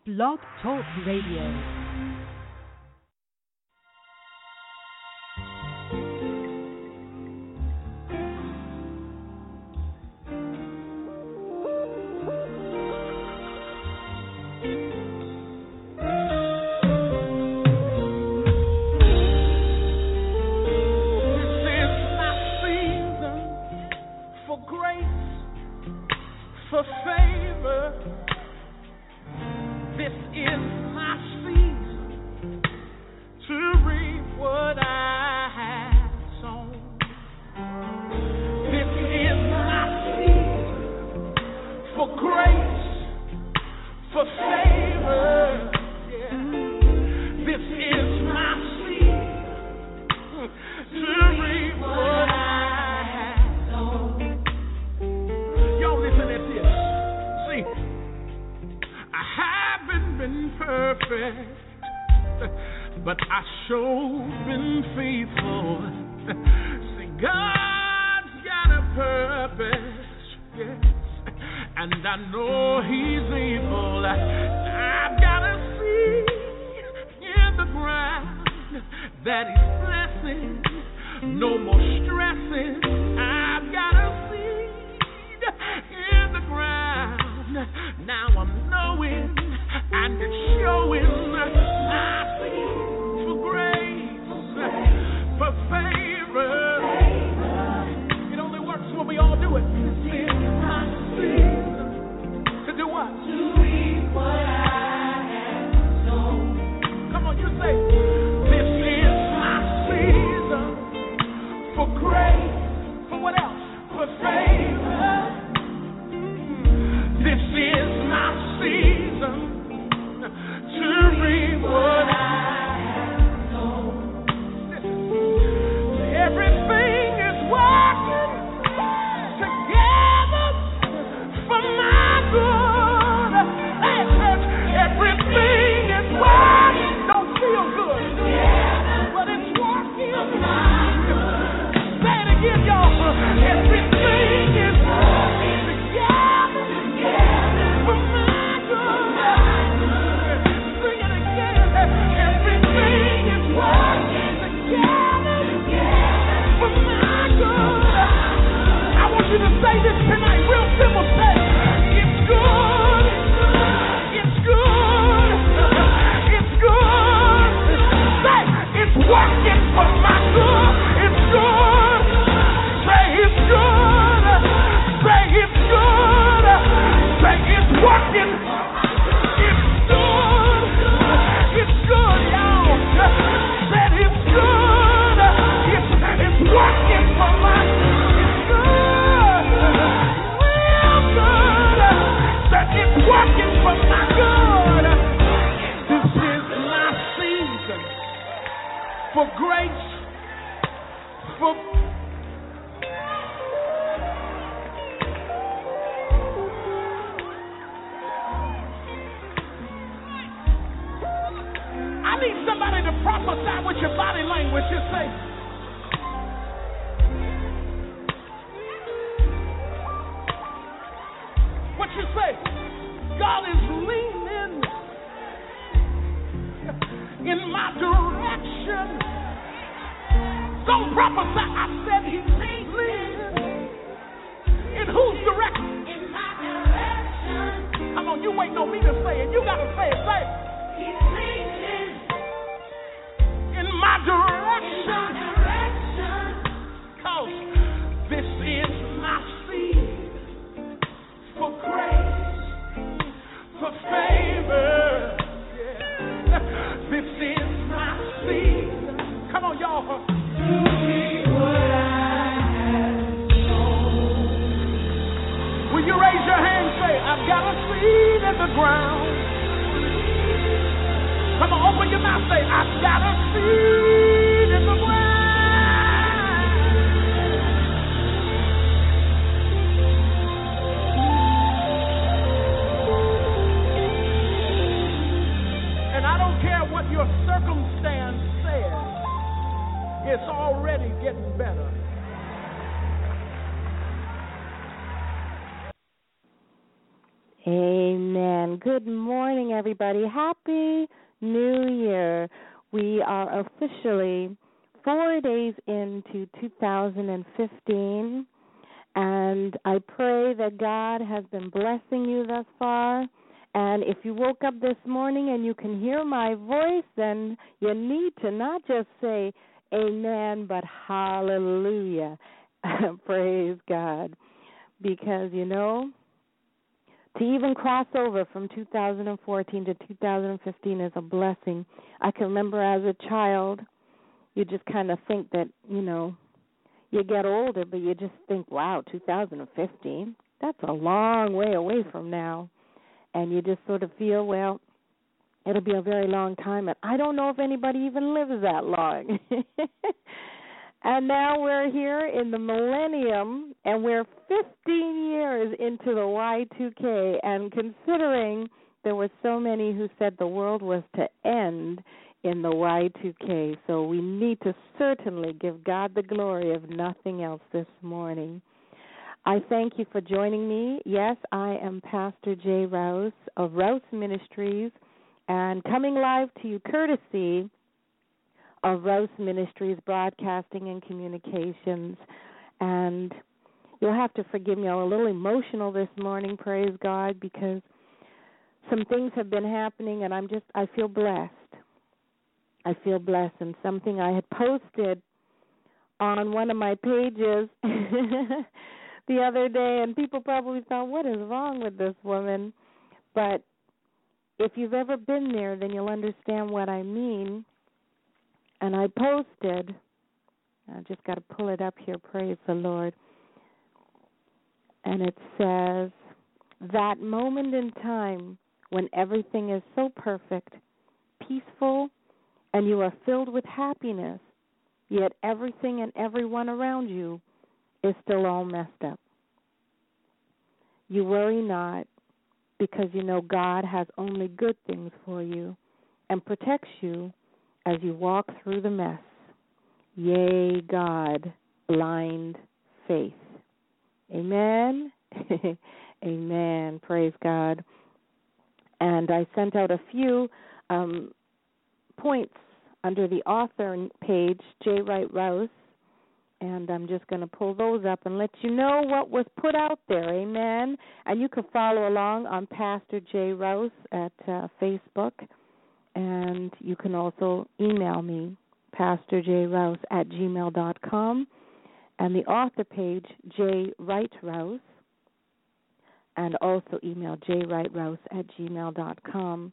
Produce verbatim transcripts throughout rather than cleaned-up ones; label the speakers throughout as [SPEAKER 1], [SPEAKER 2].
[SPEAKER 1] Blog Talk Radio.
[SPEAKER 2] Good morning, everybody. Happy New Year. We are officially four days into two thousand fifteen, and I pray that God has been blessing you thus far. And if you woke up this morning and you can hear my voice, then you need to not just say amen, but hallelujah. Praise God. Because, you know, to even cross over from two thousand fourteen to two thousand fifteen is a blessing. I can remember as a child, you just kind of think that, you know, you get older, but you just think, wow, two thousand fifteen, that's a long way away from now. And you just sort of feel, well, it'll be a very long time. And I don't know if anybody even lives that long. And now we're here in the millennium, and we're fifteen years into the Y two K. And considering there were so many who said the world was to end in the Y two K, so we need to certainly give God the glory if nothing else this morning. I thank you for joining me. Yes, I am Pastor Jay Rouse of Rouse Ministries, and coming live to you courtesy of Rouse Ministries Broadcasting and Communications. And you'll have to forgive me, I'm a little emotional this morning, praise God, because some things have been happening, and I'm just, I feel blessed. I feel blessed, and something I had posted on one of my pages the other day, and people probably thought, what is wrong with this woman? But if you've ever been there, then you'll understand what I mean. And I posted, I just got to pull it up here, praise the Lord. And it says, that moment in time when everything is so perfect, peaceful, and you are filled with happiness, yet everything and everyone around you is still all messed up. You worry not, because you know God has only good things for you and protects you as you walk through the mess. Yea, God, blind faith. Amen. Amen. Praise God. And I sent out a few um, points under the author page, J. Wright Rouse, and I'm just going to pull those up and let you know what was put out there. Amen. And you can follow along on Pastor J. Rouse at uh, Facebook. And you can also email me, pastorjrouse at gmail dot com, and the author page, J. Wright Rouse, and also email jwrightrouse at gmail dot com.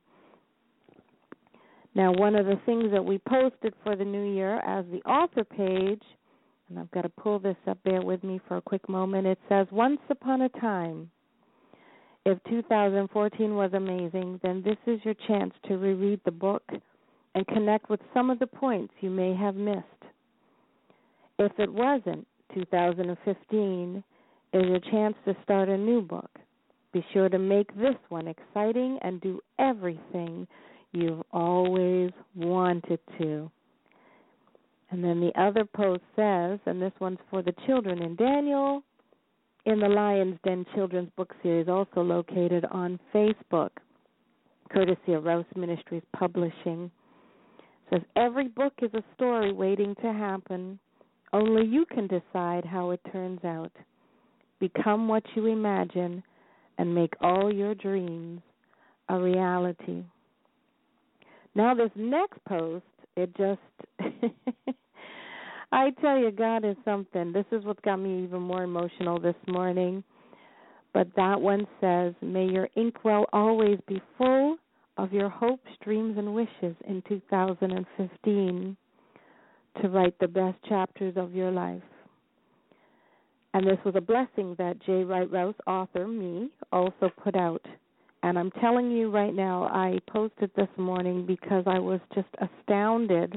[SPEAKER 2] Now, one of the things that we posted for the new year as the author page, and I've got to pull this up, bear with me for a quick moment, it says, once upon a time, if two thousand fourteen was amazing, then this is your chance to reread the book and connect with some of the points you may have missed. If it wasn't, two thousand fifteen is your chance to start a new book. Be sure to make this one exciting and do everything you've always wanted to. And then the other post says, and this one's for the children in Daniel, in the Lion's Den Children's Book Series, also located on Facebook, courtesy of Rouse Ministries Publishing. It says, every book is a story waiting to happen. Only you can decide how it turns out. Become what you imagine and make all your dreams a reality. Now this next post, it just... I tell you, God is something. This is what got me even more emotional this morning. But that one says, may your inkwell always be full of your hopes, dreams, and wishes in two thousand fifteen to write the best chapters of your life. And this was a blessing that J. Wright Rouse, author, me, also put out. And I'm telling you right now, I posted this morning because I was just astounded.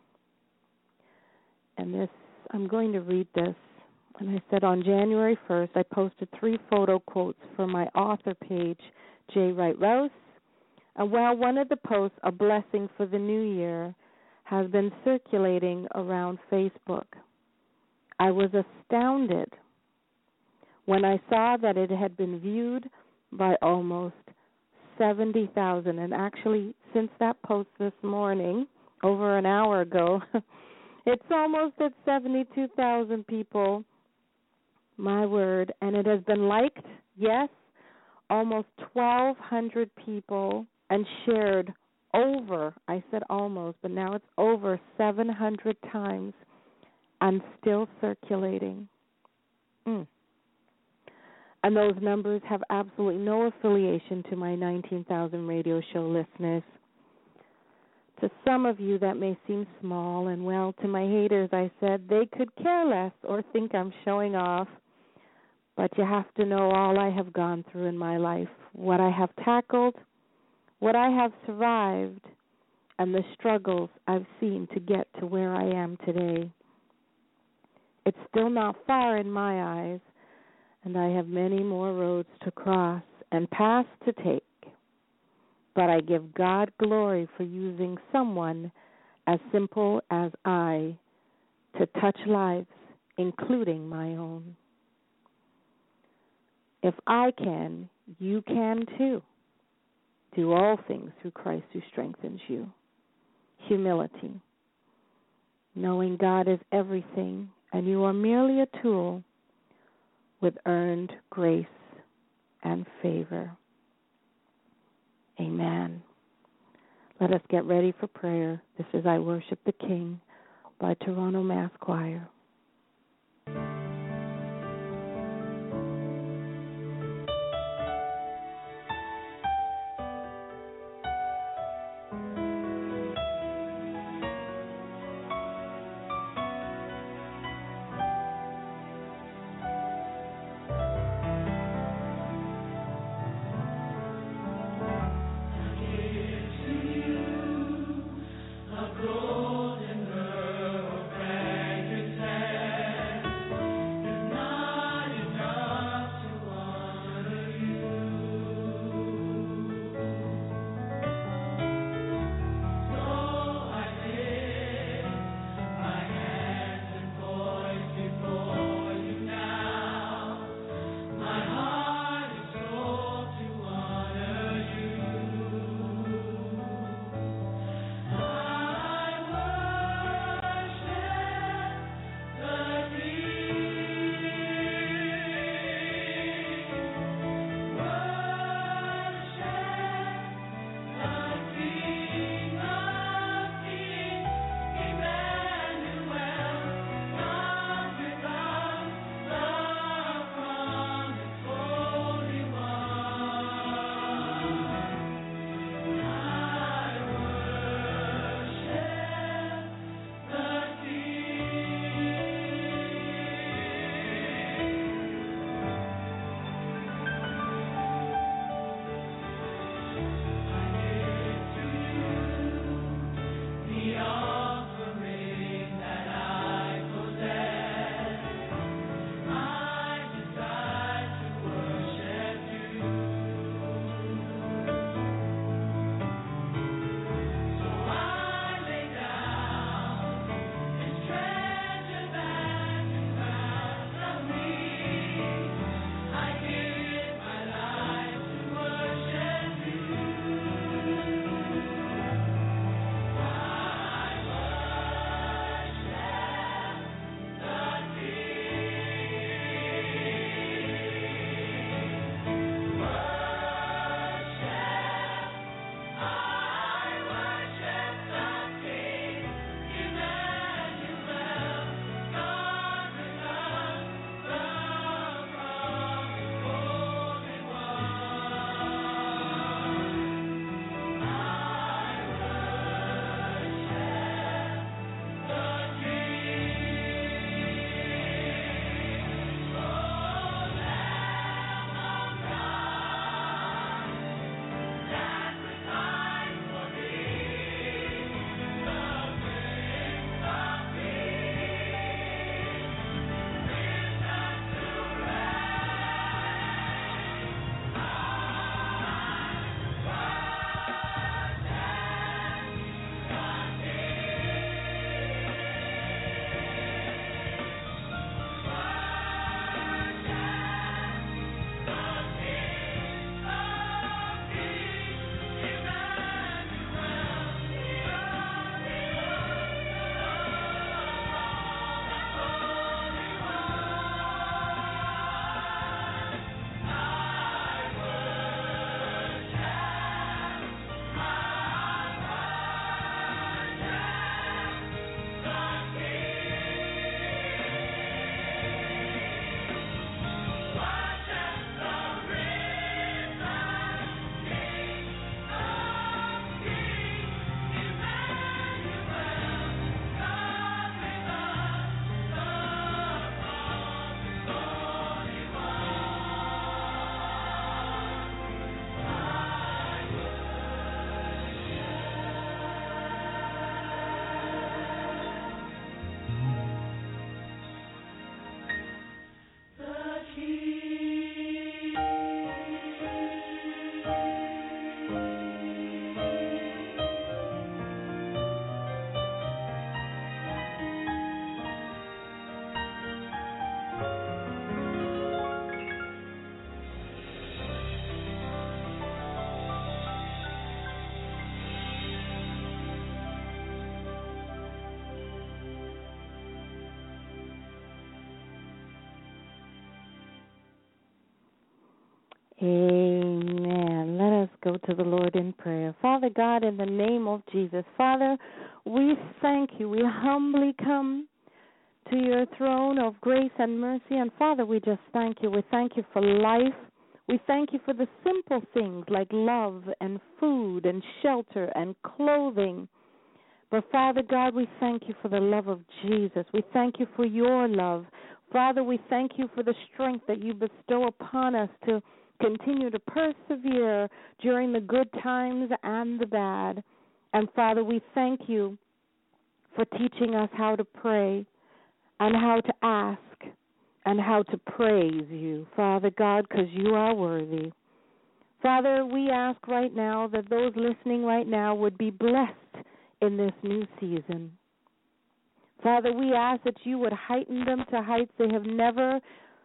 [SPEAKER 2] And this, I'm going to read this. And I said on January first, I posted three photo quotes for my author page, J. Wright Rouse. And while one of the posts, A Blessing for the New Year, has been circulating around Facebook, I was astounded when I saw that it had been viewed by almost seventy thousand. And actually, since that post this morning, over an hour ago, it's almost at seventy-two thousand people. My word. And it has been liked, yes, almost twelve hundred people, and shared over, I said almost, but now it's over seven hundred times and still circulating. Mm. And those numbers have absolutely no affiliation to my nineteen thousand radio show listeners. To some of you, that may seem small, and well, to my haters, I said they could care less or think I'm showing off. But you have to know all I have gone through in my life, what I have tackled, what I have survived, and the struggles I've seen to get to where I am today. It's still not far in my eyes, and I have many more roads to cross and paths to take. But I give God glory for using someone as simple as I to touch lives, including my own. If I can, you can too. Do all things through Christ who strengthens you. Humility. Knowing God is everything, and you are merely a tool with earned grace and favor. Amen. Let us get ready for prayer. This is I Worship the King by Toronto Mass Choir.
[SPEAKER 3] Golden girl of Frankenstein.
[SPEAKER 2] Amen. Let us go to the Lord in prayer. Father God, in the name of Jesus, Father, we thank you. We humbly come to your throne of grace and mercy. And Father, we just thank you. We thank you for life. We thank you for the simple things like love and food and shelter and clothing. But Father God, we thank you for the love of Jesus. We thank you for your love. Father, we thank you for the strength that you bestow upon us to continue to persevere during the good times and the bad. And Father, we thank you for teaching us how to pray and how to ask and how to praise you, Father God, because you are worthy. Father, we ask right now that those listening right now would be blessed in this new season. Father, we ask that you would heighten them to heights they have never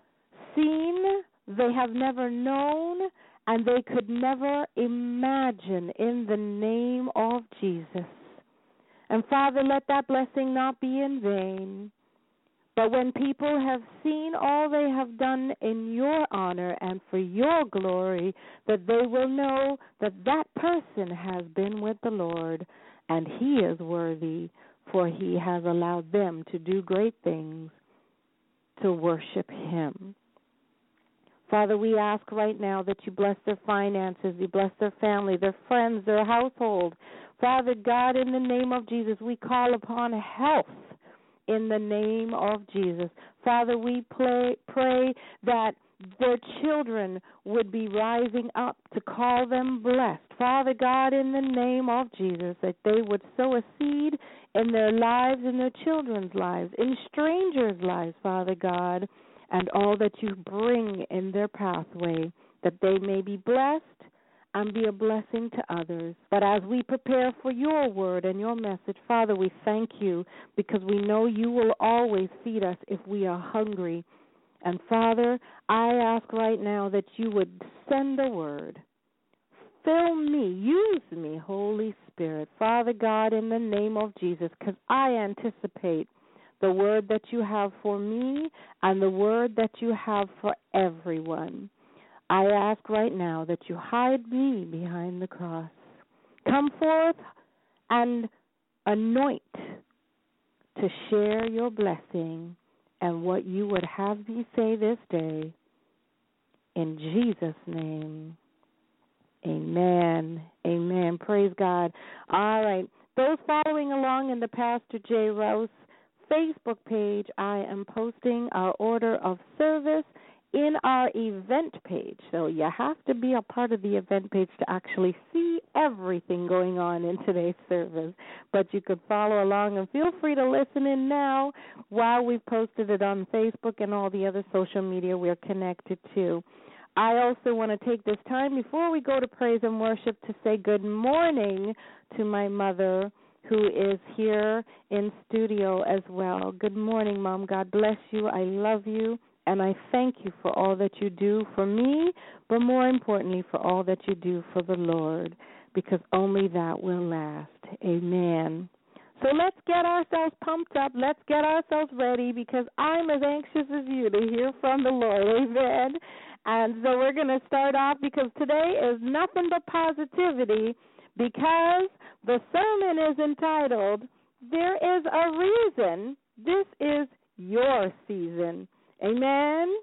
[SPEAKER 2] seen, they have never known, and they could never imagine, in the name of Jesus. And Father, let that blessing not be in vain. But when people have seen all they have done in your honor and for your glory, that they will know that that person has been with the Lord, and he is worthy, for he has allowed them to do great things to worship him. Father, we ask right now that you bless their finances, you bless their family, their friends, their household. Father God, in the name of Jesus, we call upon health in the name of Jesus. Father, we pray, pray that their children would be rising up to call them blessed. Father God, in the name of Jesus, that they would sow a seed in their lives, in their children's lives, in strangers' lives, Father God, and all that you bring in their pathway, that they may be blessed and be a blessing to others. But as we prepare for your word and your message, Father, we thank you because we know you will always feed us if we are hungry. And Father, I ask right now that you would send a word. Fill me, use me, Holy Spirit, Father God, in the name of Jesus, because I anticipate the word that you have for me and the word that you have for everyone. I ask right now that you hide me behind the cross. Come forth and anoint to share your blessing and what you would have me say this day. In Jesus' name, amen. Amen. Praise God. All right. Those following along in the Pastor J. Rouse Facebook page, I am posting our order of service in our event page. So you have to be a part of the event page to actually see everything going on in today's service. But you could follow along and feel free to listen in now while we've posted it on Facebook and all the other social media we're connected to. I also want to take this time before we go to praise and worship to say good morning to my mother, who is here in studio as well. Good morning, Mom. God bless you. I love you. And I thank you for all that you do for me, but more importantly, for all that you do for the Lord, because only that will last. Amen. So let's get ourselves pumped up. Let's get ourselves ready, because I'm as anxious as you to hear from the Lord. Amen. And so we're going to start off, because today is nothing but positivity, because the sermon is entitled, There is a Reason This Is Your Season. Amen?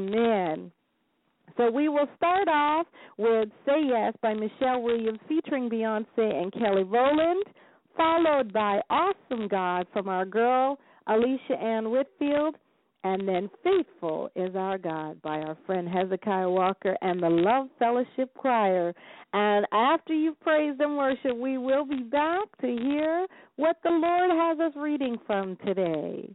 [SPEAKER 2] Amen. So we will start off with Say Yes by Michelle Williams featuring Beyonce and Kelly Rowland, followed by Awesome God from our girl Alicia Ann Whitfield, and then Faithful Is Our God by our friend Hezekiah Walker and the Love Fellowship Choir. And after you've praised and worshiped, we will be back to hear what the Lord has us reading from today.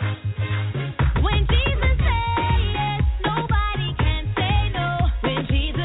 [SPEAKER 3] When Jesus says yes, nobody can say no. When Jesus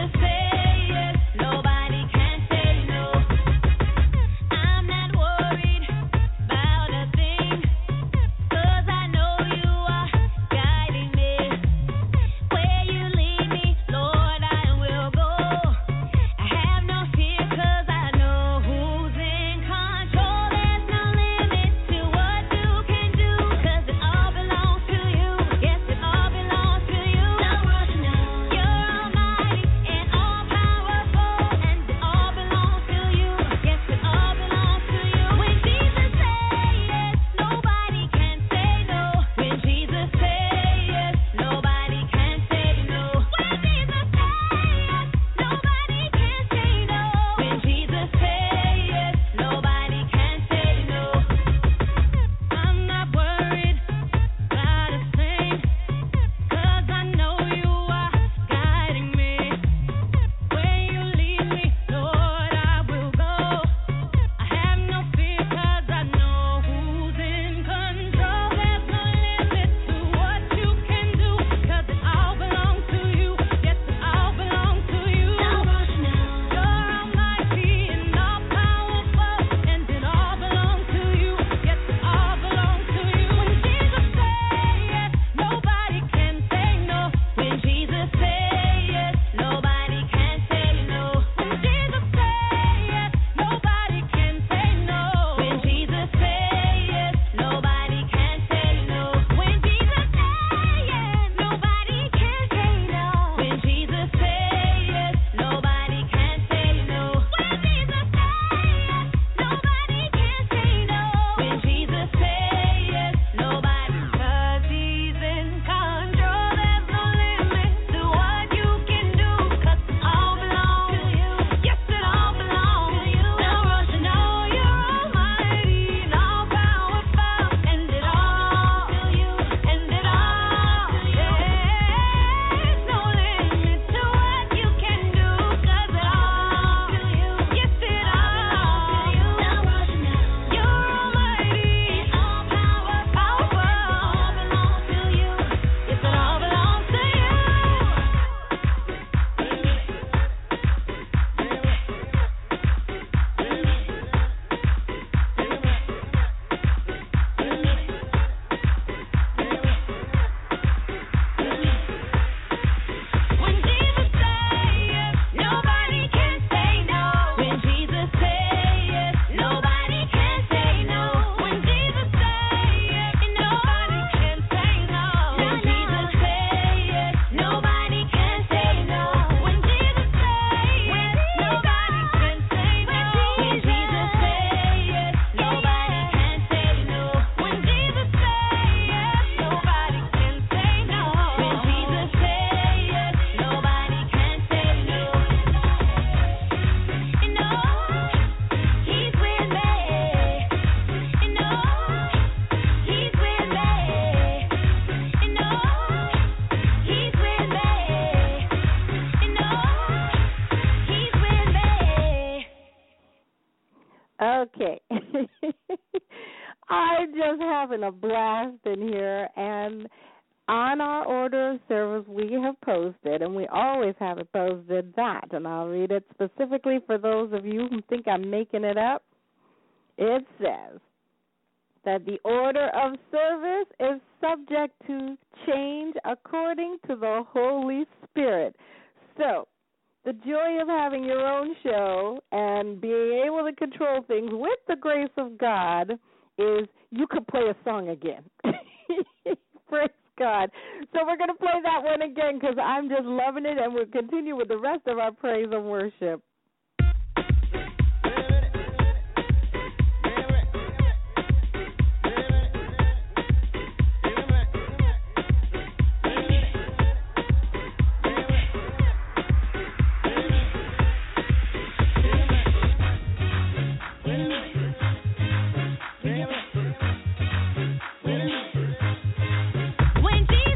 [SPEAKER 2] I'm just having a blast in here, and on our order of service we have posted, and we always have it posted, that, and I'll read it specifically for those of you who think I'm making it up. It says that the order of service is subject to change according to the Holy Spirit. So, the joy of having your own show and being able to control things with the grace of God is you could play a song again. Praise God. So we're going to play that one again because I'm just loving it, and we'll continue with the rest of our praise and worship.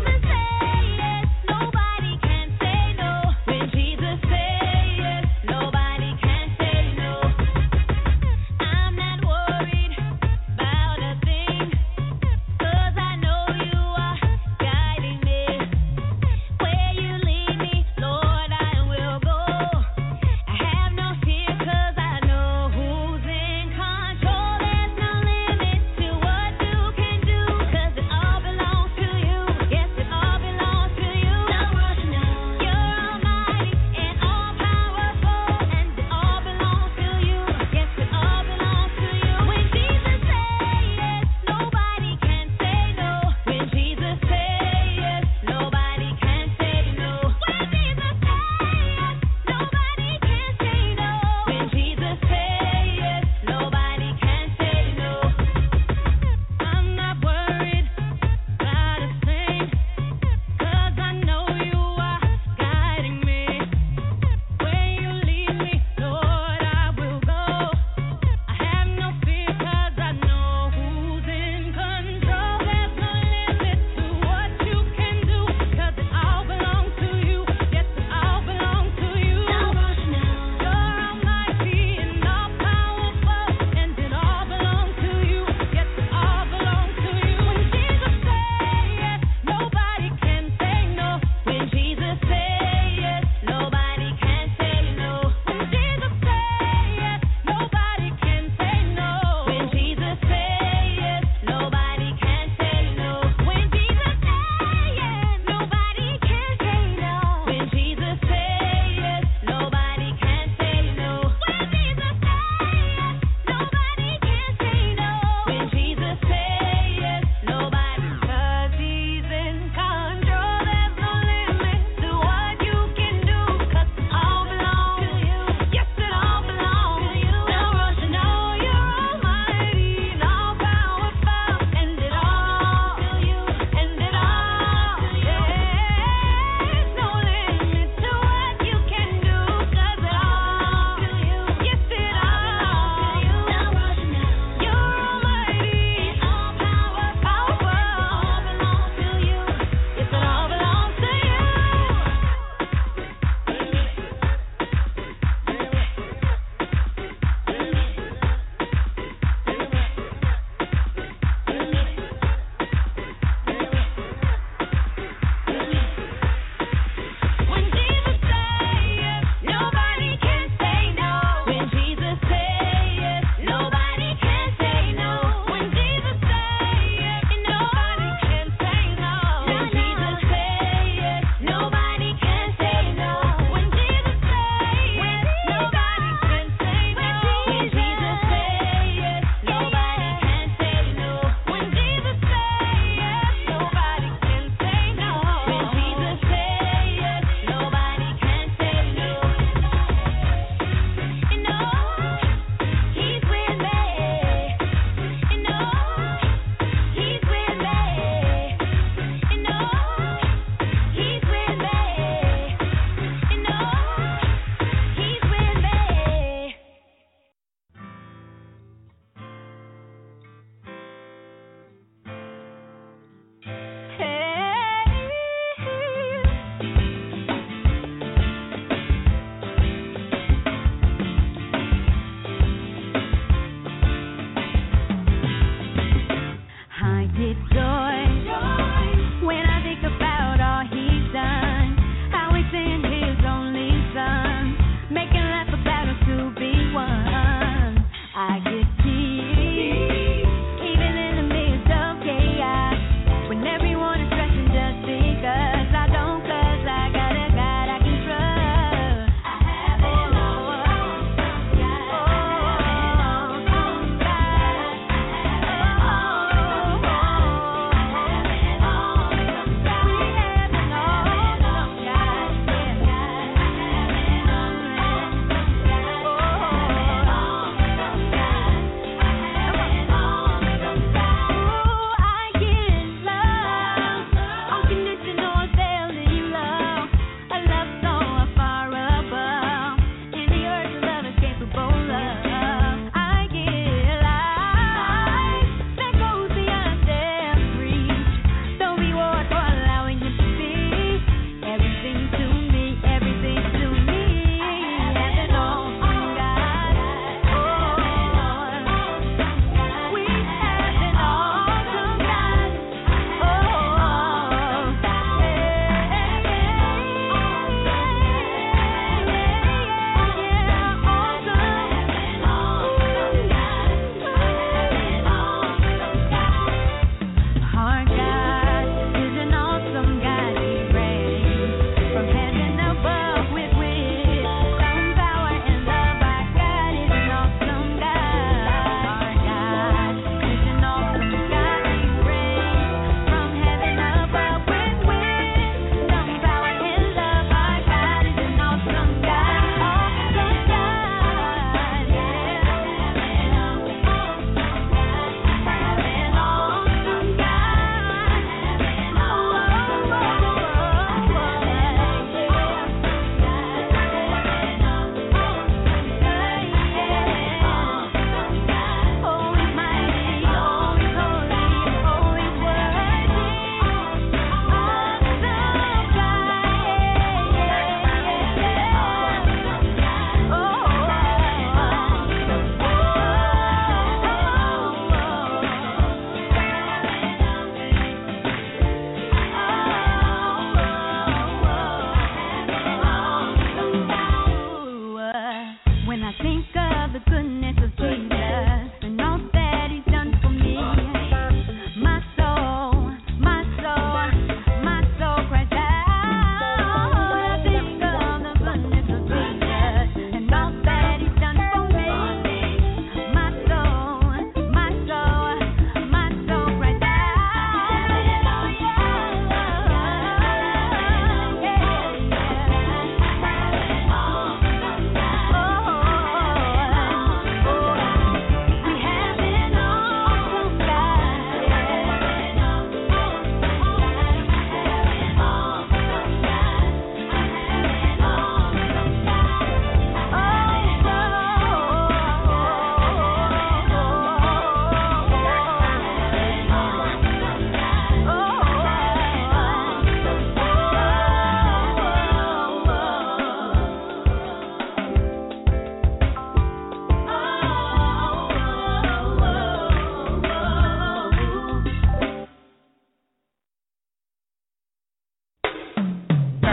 [SPEAKER 3] Nobody can say no. When Jesus says yes, nobody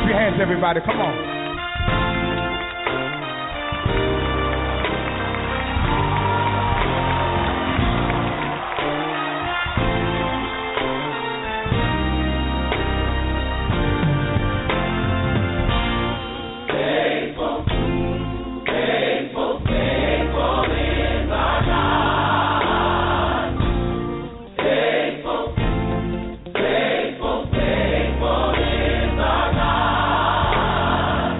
[SPEAKER 3] Clap your hands, everybody. Come on.
[SPEAKER 4] Faithful, faithful is our God.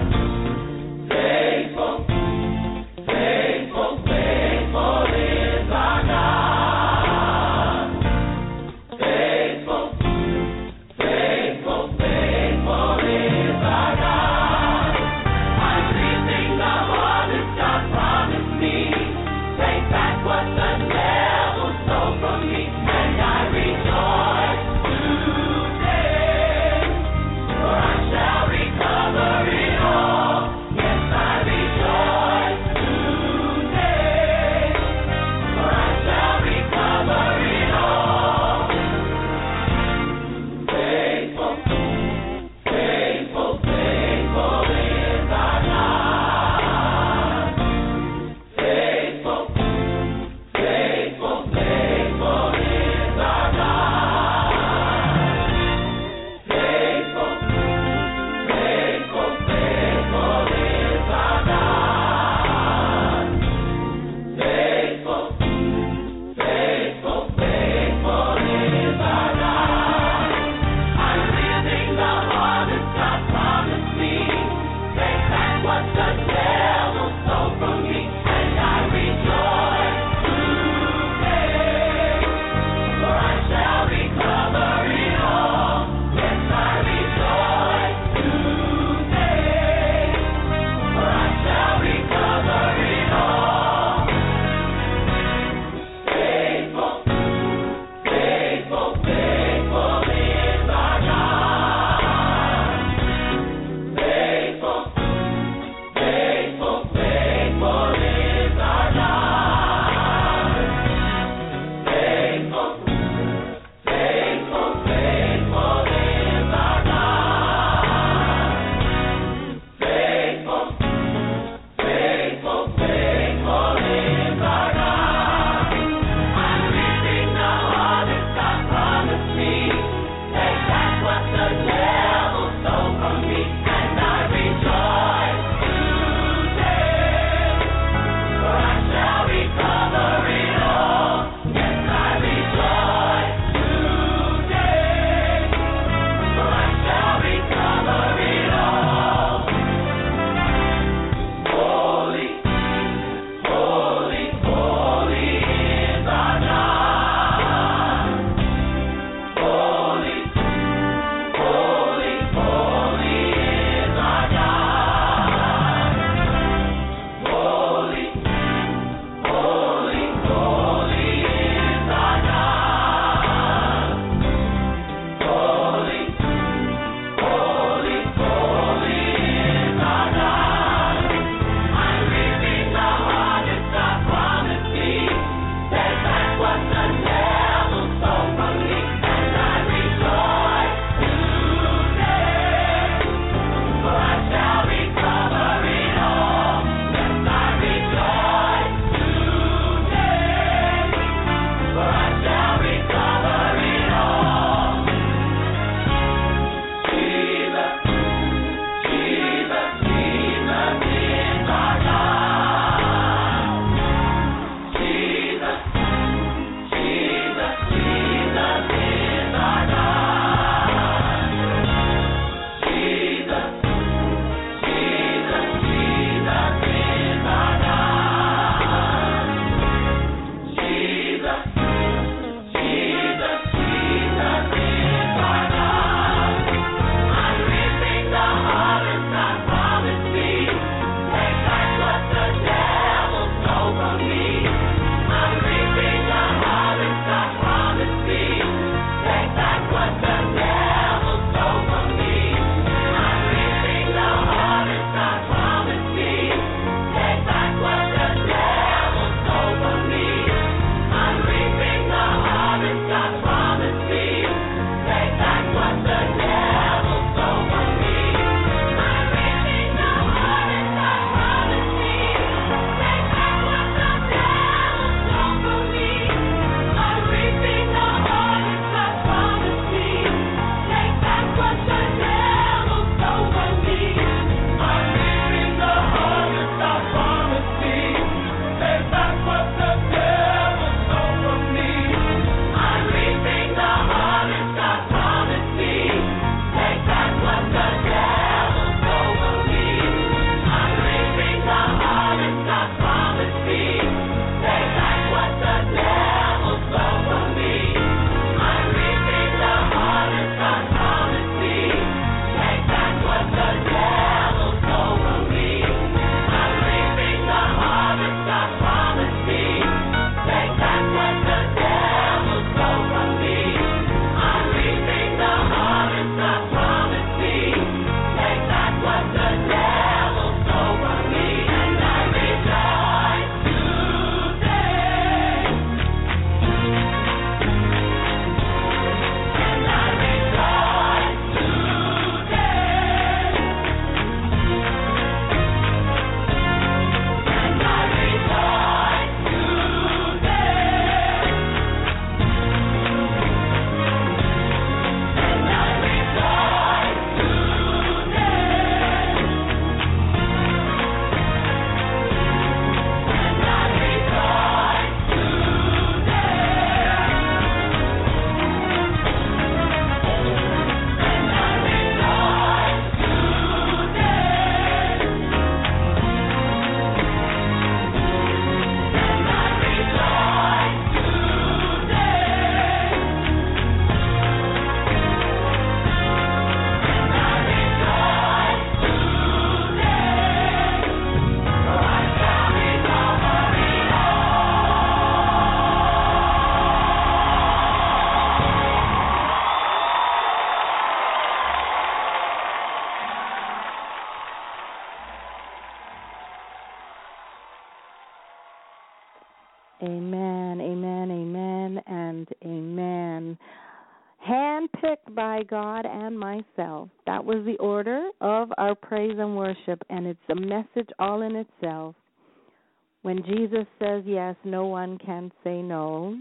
[SPEAKER 2] Amen, amen, amen, and amen. Handpicked by God and myself. That was the order of our praise and worship, and it's a message all in itself. When Jesus says yes, no one can say no.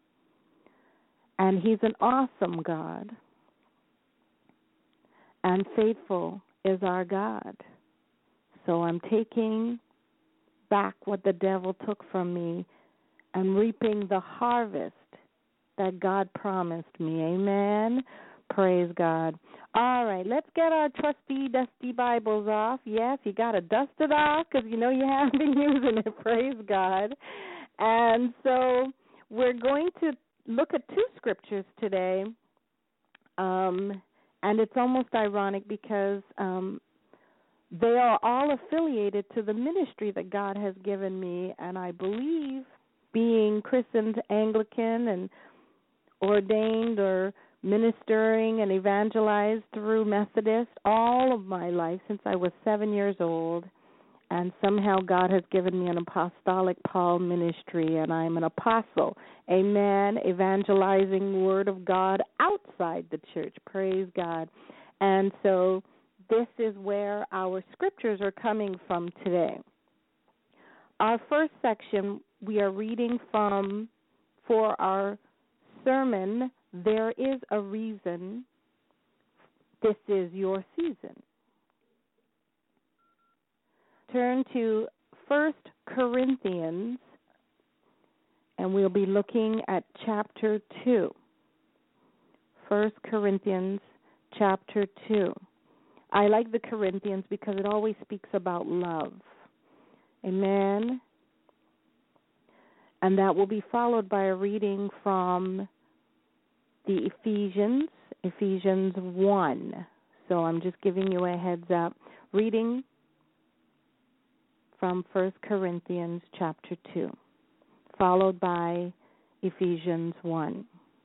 [SPEAKER 2] And he's an awesome God. And faithful is our God. So I'm taking back what the devil took from me and reaping the harvest that God promised me. Amen. Praise God. All right, let's get our trusty, dusty Bibles off. Yes, you got to dust it off because you know you haven't been using it. Praise God. And so we're going to look at two scriptures today. Um, and it's almost ironic because um, they are all affiliated to the ministry that God has given me. And I believe being christened Anglican and ordained or ministering and evangelized through Methodist all of my life since I was seven years old, and somehow God has given me an apostolic Paul ministry, and I'm an apostle, amen, evangelizing Word of God outside the church, praise God. And so this is where our scriptures are coming from today. Our first section we are reading from for our sermon, There is a Reason This is Your Season. Turn to First Corinthians, and we'll be looking at chapter two. First Corinthians chapter two. I like the Corinthians because it always speaks about love. Amen. And that will be followed by a reading from the Ephesians, Ephesians one. So I'm just giving you a heads up. Reading from First Corinthians chapter two, followed by Ephesians one.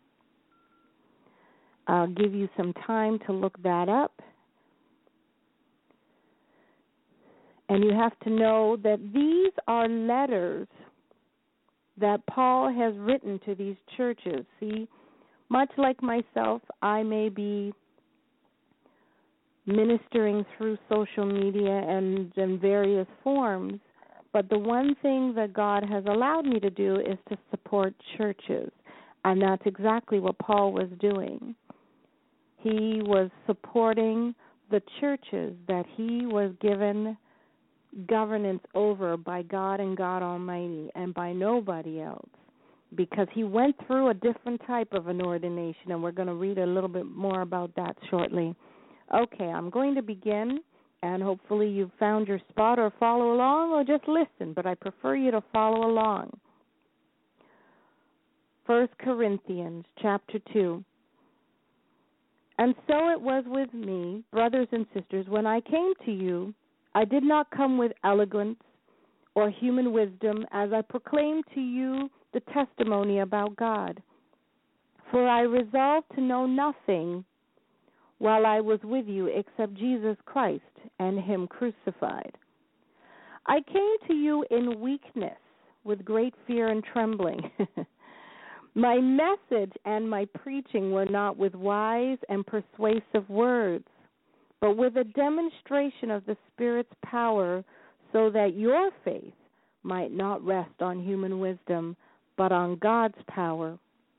[SPEAKER 2] I'll give you some time to look that up. And you have to know that these are letters that Paul has written to these churches. See, much like myself, I may be ministering through social media and in various forms, but the one thing that God has allowed me to do is to support churches, and that's exactly what Paul was doing. He was supporting the churches that he was given governance over by God and God Almighty and by nobody else, because he went through a different type of an ordination, and we're going to read a little bit more about that shortly. Okay, I'm going to begin, and hopefully you've found your spot or follow along or just listen, but I prefer you to follow along. First Corinthians chapter two. And so it was with me, brothers and sisters, when I came to you, I did not come with eloquence or human wisdom as I proclaimed to you the testimony about God. For I resolved to know nothing while I was with you except Jesus Christ and him crucified. I came to you in weakness with great fear and trembling. My message and my preaching were not with wise and persuasive words, but with a demonstration of the Spirit's power, so that your faith might not rest on human wisdom, but on God's power.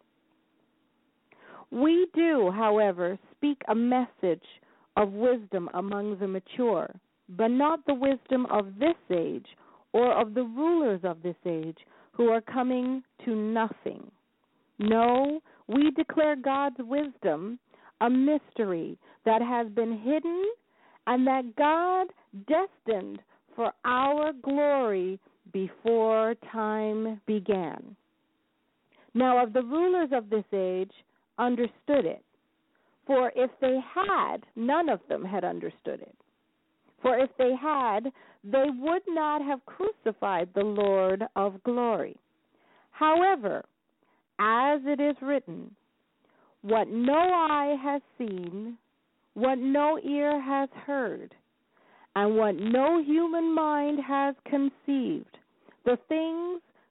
[SPEAKER 2] We do, however, speak a message of wisdom among the mature, but not the wisdom of this age or of the rulers of this age who are coming to nothing. No, we declare God's wisdom, a mystery that has been hidden and that God destined for our glory before time began. Now, of the rulers of this age understood it, for if they had, none of them had understood it. For if they had, they would not have crucified the Lord of glory. However, as it is written, what no eye has seen, what no ear has heard, and what no human mind has conceived, the things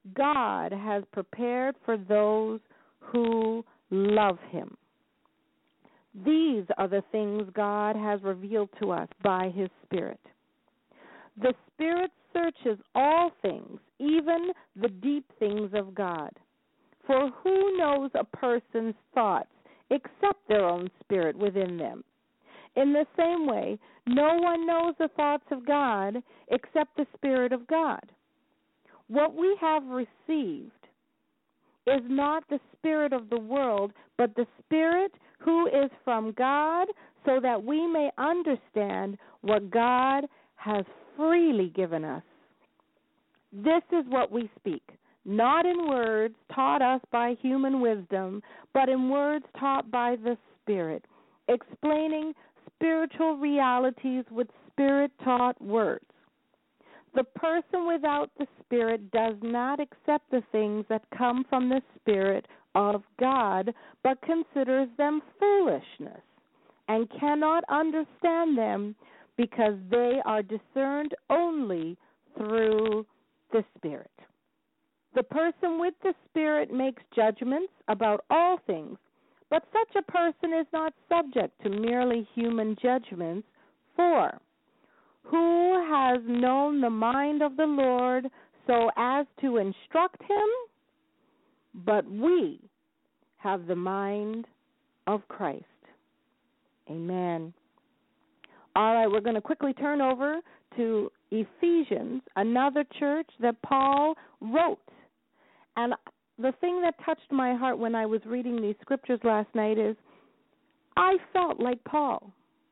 [SPEAKER 2] God has prepared for those who love him. These are the things God has revealed to us by his Spirit. The Spirit searches all things, even the deep things of God. For who knows a person's thoughts except their own spirit within them? In the same way, no one knows the thoughts of God except the Spirit of God. What we have received is not the spirit of the world, but the Spirit who is from God, so that we may understand what God has freely given us. This is what we speak, not in words taught us by human wisdom, but in words taught by the Spirit, explaining spiritual realities with Spirit-taught words. The person without the Spirit does not accept the things that come from the Spirit of God, but considers them foolishness and cannot understand them because they are discerned only through the Spirit. The person with the Spirit makes judgments about all things, but such a person is not subject to merely human judgments, for who has known the mind of the Lord so as to instruct him? But we have the mind of Christ. Amen. All right, we're going to quickly turn over to Ephesians, another church that Paul wrote. And the thing that touched my heart when I was reading these scriptures last night is I felt like Paul.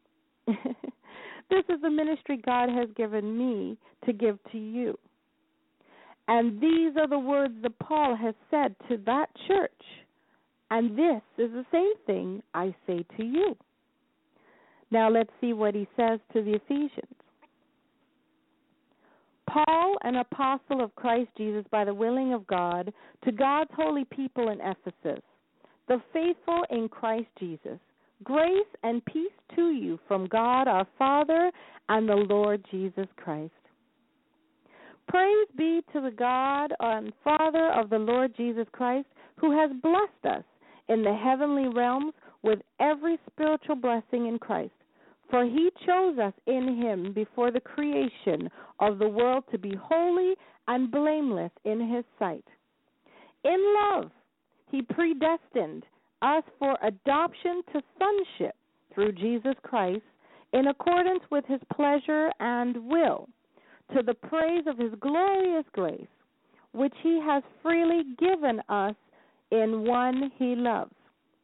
[SPEAKER 2] This is the ministry God has given me to give to you. And these are the words that Paul has said to that church. And this is the same thing I say to you. Now let's see what he says to the Ephesians. Paul, an apostle of Christ Jesus by the willing of God, to God's holy people in Ephesus, the faithful in Christ Jesus, grace and peace to you from God our Father and the Lord Jesus Christ. Praise be to the God and Father of the Lord Jesus Christ, who has blessed us in the heavenly realms with every spiritual blessing in Christ. For he chose us in him before the creation of the world to be holy and blameless in his sight. In love, he predestined us for adoption to sonship through Jesus Christ in accordance with his pleasure and will, to the praise of his glorious grace, which he has freely given us in one he loves.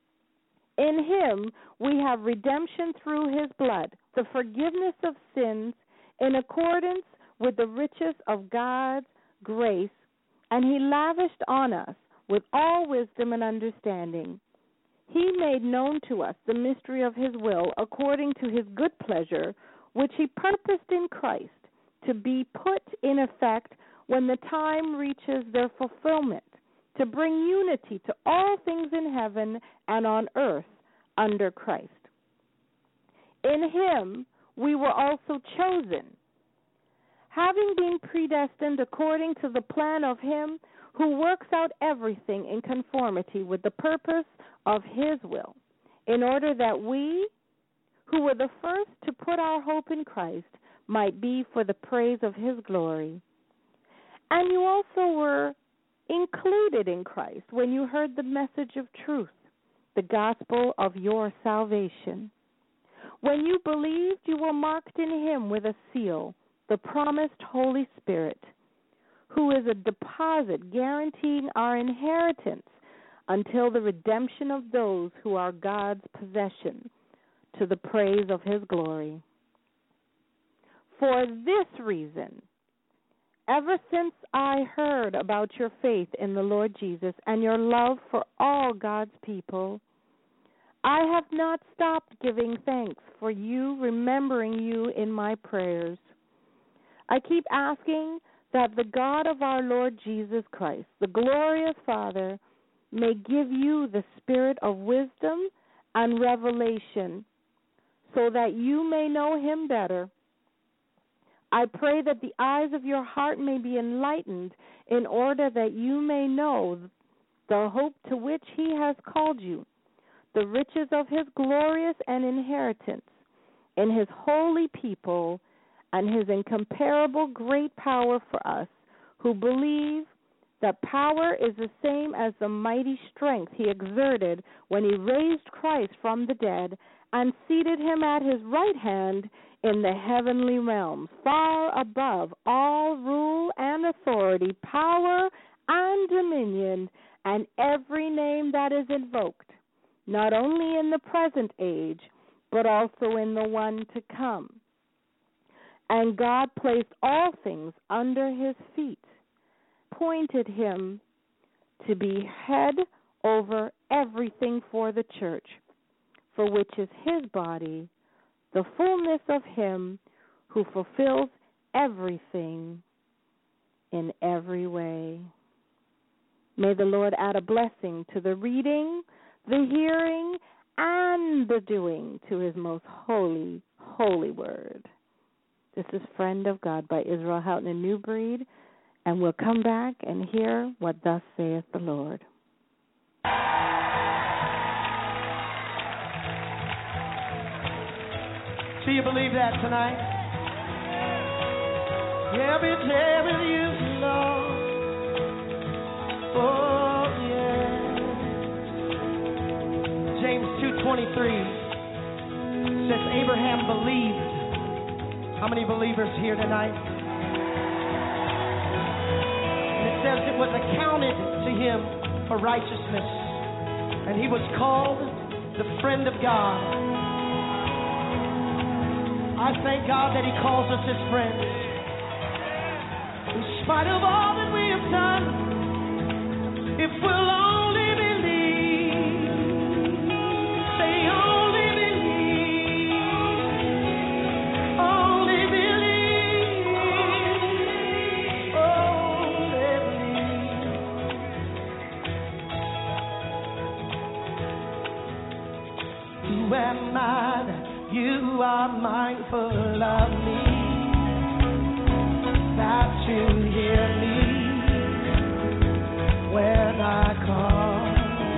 [SPEAKER 2] In him we have redemption through his blood, the forgiveness of sins in accordance with the riches of God's grace, and he lavished on us with all wisdom and understanding. He made known to us the mystery of his will according to his good pleasure, which he purposed in Christ to be put in effect when the time reaches their fulfillment, to bring unity to all things in heaven and on earth under Christ. In him we were also chosen, having been predestined according to the plan of him who works out everything in conformity with the purpose of his will, in order that we, who were the first to put our hope in Christ, might be for the praise of his glory. And you also were included in Christ when you heard the message of truth, the gospel of your salvation. When you believed, you were marked in him with a seal, the promised Holy Spirit, who is a deposit guaranteeing our inheritance until the redemption of those who are God's possession, to the praise of his glory. For this reason, ever since I heard about your faith in the Lord Jesus and your love for all God's people, I have not stopped giving thanks for you, remembering you in my prayers. I keep asking that the God of our Lord Jesus Christ, the glorious Father, may give you the spirit of wisdom and revelation so that you may know him better. I pray that the eyes of your heart may be enlightened in order that you may know the hope to which he has called you, the riches of his glorious and inheritance in his holy people, and his incomparable great power for us who believe that power is the same as the mighty strength he exerted when he raised Christ from the dead and seated him at his right hand in the heavenly realms, far above all rule and authority, power and dominion, and every name that is invoked, not only in the present age, but also in the one to come. And God placed all things under his feet, appointed him to be head over everything for the church, for which is his body, the fullness of him who fulfills everything in every way. May the Lord add a blessing to the reading, the hearing, and the doing to his most holy, holy word. This is Friend of God by Israel Houghton and New Breed, and we'll come back and hear what thus saith the Lord.
[SPEAKER 3] Do you believe that tonight? Every day with you, Lord. Oh, yeah. James two twenty-three says Abraham believed. How many believers here tonight? And it says it was accounted to him for righteousness, and he was called the friend of God. I thank God that he calls us his friends. In spite of all that we have done, if we'll only believe, say only believe, only believe, only believe. Who am I that you are mindful of me, that you hear me when I call?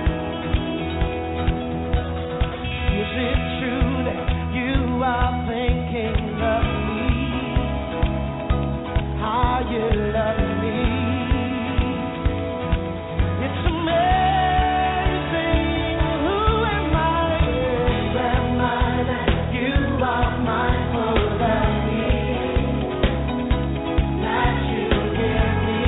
[SPEAKER 3] Is it true that you are thinking of me, how you love me? It's amazing. Who am I? Who am I that you are mindful of me, that you hear me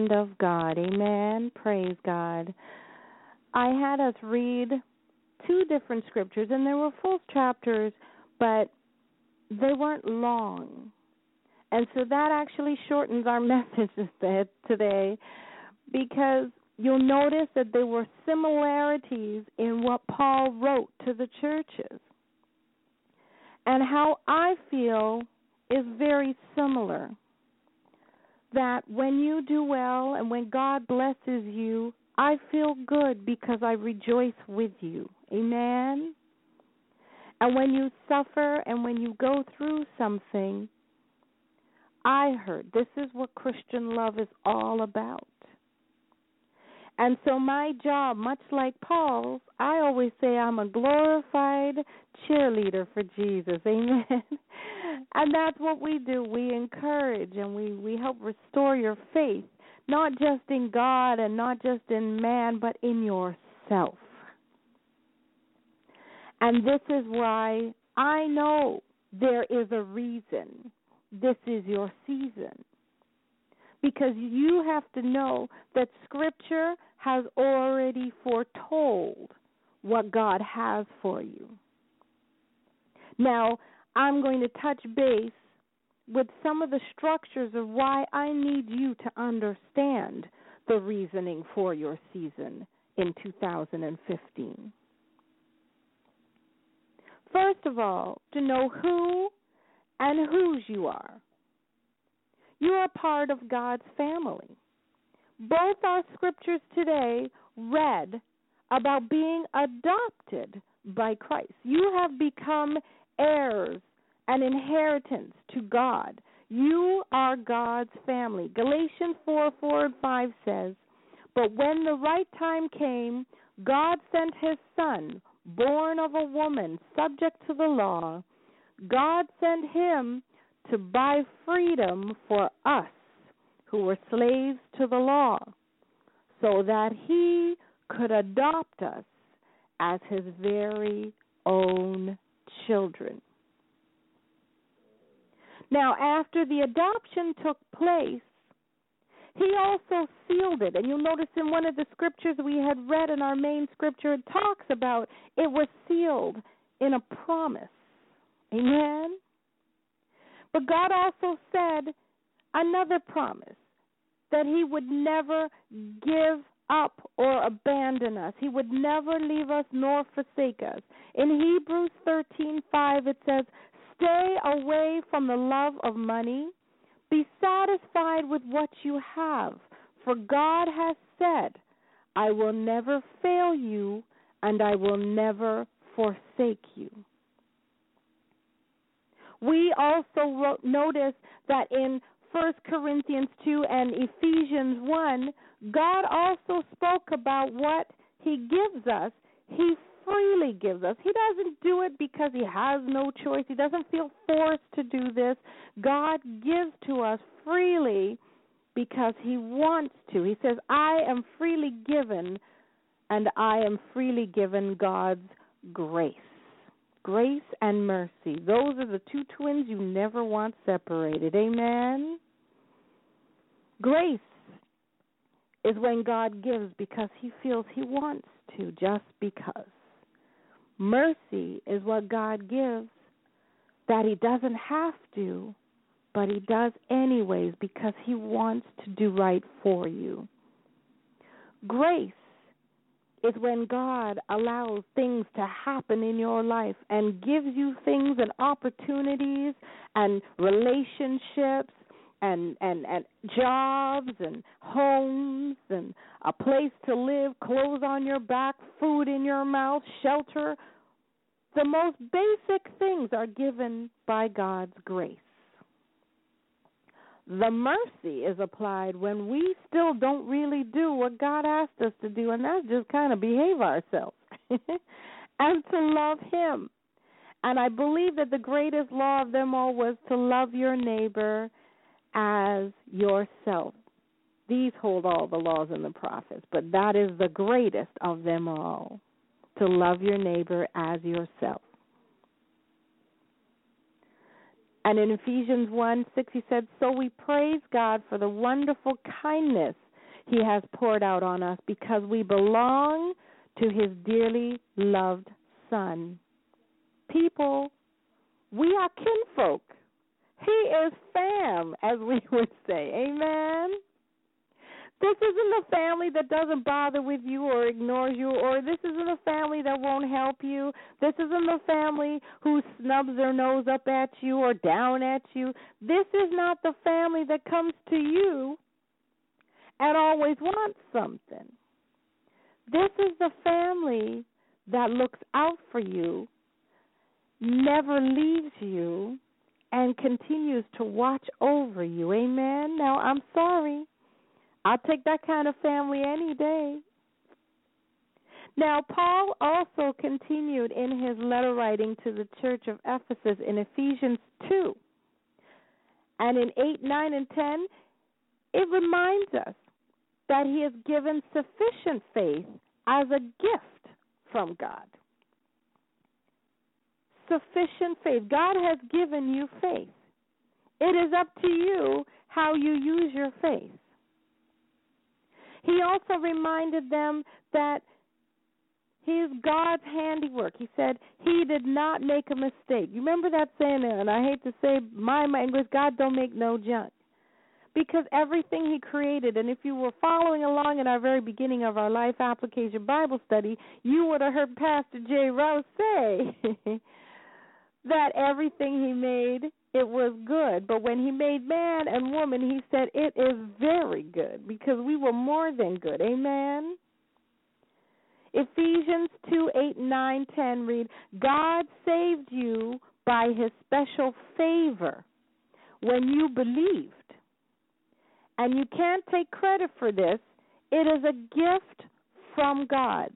[SPEAKER 2] hand of God. Amen. Praise God. I had us read two different scriptures, and they were full chapters, but they weren't long. And so that actually shortens our message today, because you'll notice that there were similarities in what Paul wrote to the churches. And how I feel is very similar. That when you do well and when God blesses you, I feel good because I rejoice with you. Amen? And when you suffer and when you go through something, I heard this is what Christian love is all about. And so my job, much like Paul's, I always say I'm a glorified cheerleader for Jesus. Amen. And that's what we do. We encourage and we, we help restore your faith, not just in God and not just in man, but in yourself. And this is why I know there is a reason this is your season. Because you have to know that Scripture has already foretold what God has for you. Now, I'm going to touch base with some of the structures of why I need you to understand the reasoning for your season in two thousand fifteen. First of all, to know who and whose you are. You are part of God's family. Both our scriptures today read about being adopted by Christ. You have become heirs, an inheritance to God. You are God's family. Galatians four, four and five says, "But when the right time came, God sent his Son, born of a woman, subject to the law. God sent him to buy freedom for us who were slaves to the law, so that he could adopt us as his very own children." Now, after the adoption took place, he also sealed it. And you'll notice in one of the scriptures we had read in our main scripture, it talks about it was sealed in a promise. Amen? But God also said another promise, that he would never give up or abandon us. He would never leave us nor forsake us. In Hebrews thirteen five, it says, "Stay away from the love of money. Be satisfied with what you have, for God has said, I will never fail you and I will never forsake you." We also wrote, notice that in First Corinthians two and Ephesians one, God also spoke about what he gives us. He freely gives us. He doesn't do it because he has no choice. He doesn't feel forced to do this. God gives to us freely because he wants to. He says, I am freely given, and I am freely given God's grace. Grace and mercy. Those are the two twins you never want separated. Amen? Grace is when God gives because he feels he wants to, just because. Mercy is what God gives that he doesn't have to, but he does anyways because he wants to do right for you. Grace is when God allows things to happen in your life and gives you things and opportunities and relationships and, and, and jobs and homes and a place to live, clothes on your back, food in your mouth, shelter. The most basic things are given by God's grace. The mercy is applied when we still don't really do what God asked us to do, and that's just kind of behave ourselves and to love him. And I believe that the greatest law of them all was to love your neighbor as yourself. These hold all the laws and the prophets, but that is the greatest of them all, to love your neighbor as yourself. And in Ephesians one six, he said, "So we praise God for the wonderful kindness He has poured out on us because we belong to His dearly loved Son. People, we are kinfolk. He is fam, as we would say. Amen? This isn't a family that doesn't bother with you or ignores you, or this isn't a family that won't help you. This isn't a family who snubs their nose up at you or down at you. This is not the family that comes to you and always wants something. This is the family that looks out for you, never leaves you, and continues to watch over you. Amen? Now, I'm sorry. I'll take that kind of family any day. Now, Paul also continued in his letter writing to the church of Ephesus in Ephesians two. And in eight, nine, and ten, it reminds us that he has given sufficient faith as a gift from God. Sufficient faith. God has given you faith. It is up to you how you use your faith. He also reminded them that he is God's handiwork. He said he did not make a mistake. You remember that saying there? And I hate to say my language, God don't make no junk. Because everything he created, and if you were following along in our very beginning of our Life Application Bible study, you would have heard Pastor J. Rouse say that everything he made, it was good. But when he made man and woman, he said it is very good because we were more than good. Amen? Ephesians two, eight, nine, ten read, God saved you by his special favor when you believed. And you can't take credit for this. It is a gift from God.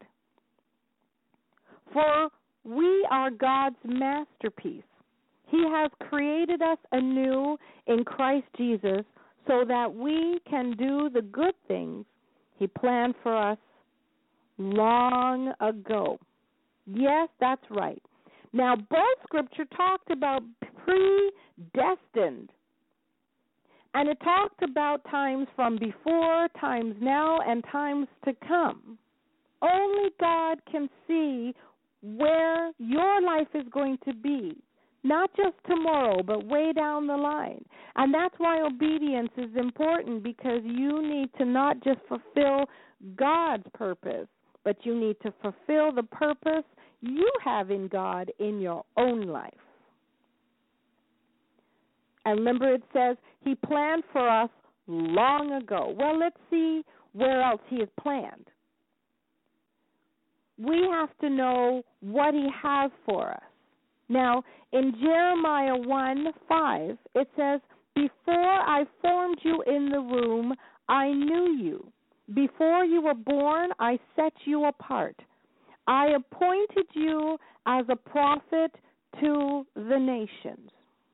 [SPEAKER 2] For we are God's masterpiece. He has created us anew in Christ Jesus so that we can do the good things he planned for us long ago. Yes, that's right. Now, both scripture talked about predestined. And it talked about times from before, times now, and times to come. Only God can see where your life is going to be, not just tomorrow, but way down the line. And that's why obedience is important, because you need to not just fulfill God's purpose, but you need to fulfill the purpose you have in God in your own life. And remember, it says he planned for us long ago. Well, let's see where else he has planned. We have to know what he has for us. Now, in Jeremiah one five, it says, before I formed you in the womb, I knew you. Before you were born, I set you apart. I appointed you as a prophet to the nations.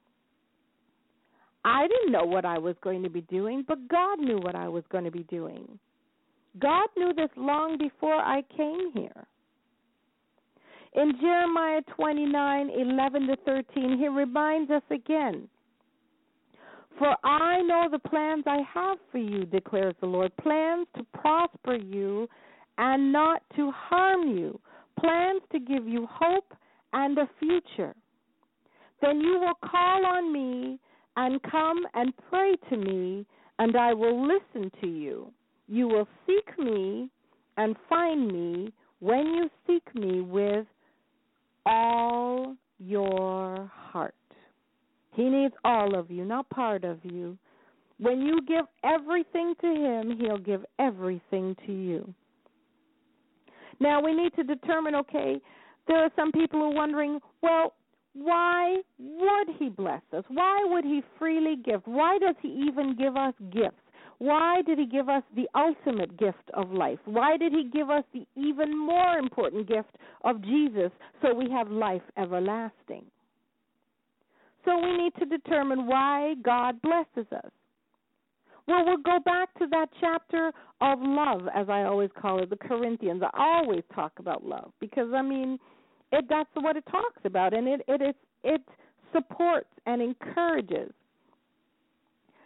[SPEAKER 2] I didn't know what I was going to be doing, but God knew what I was going to be doing. God knew this long before I came here. In Jeremiah twenty-nine, eleven to thirteen, he reminds us again, for I know the plans I have for you, declares the Lord, plans to prosper you and not to harm you, plans to give you hope and a future. Then you will call on me and come and pray to me, and I will listen to you. You will seek me and find me when you seek me with all your heart. He needs all of you, not part of you. When you give everything to him, he'll give everything to you. Now, we need to determine, okay, there are some people who are wondering, well, why would he bless us? Why would he freely give? Why does he even give us gifts? Why did he give us the ultimate gift of life? Why did he give us the even more important gift of Jesus so we have life everlasting? So we need to determine why God blesses us. Well, we'll go back to that chapter of love, as I always call it, the Corinthians. I always talk about love because, I mean, It, that's what it talks about, and it, it, is, it supports and encourages.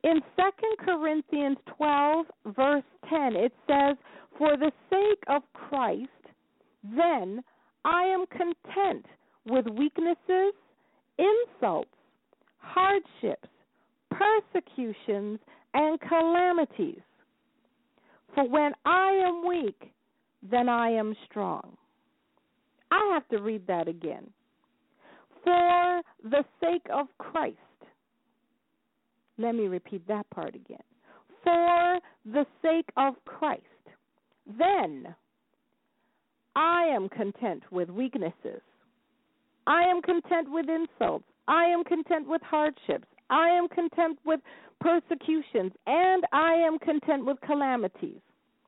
[SPEAKER 2] In Second Corinthians twelve, verse ten, it says, "For the sake of Christ, then I am content with weaknesses, insults, hardships, persecutions, and calamities. For when I am weak, then I am strong." I have to read that again. For the sake of Christ. Let me repeat that part again. For the sake of Christ, then I am content with weaknesses. I am content with insults. I am content with hardships. I am content with persecutions. And I am content with calamities.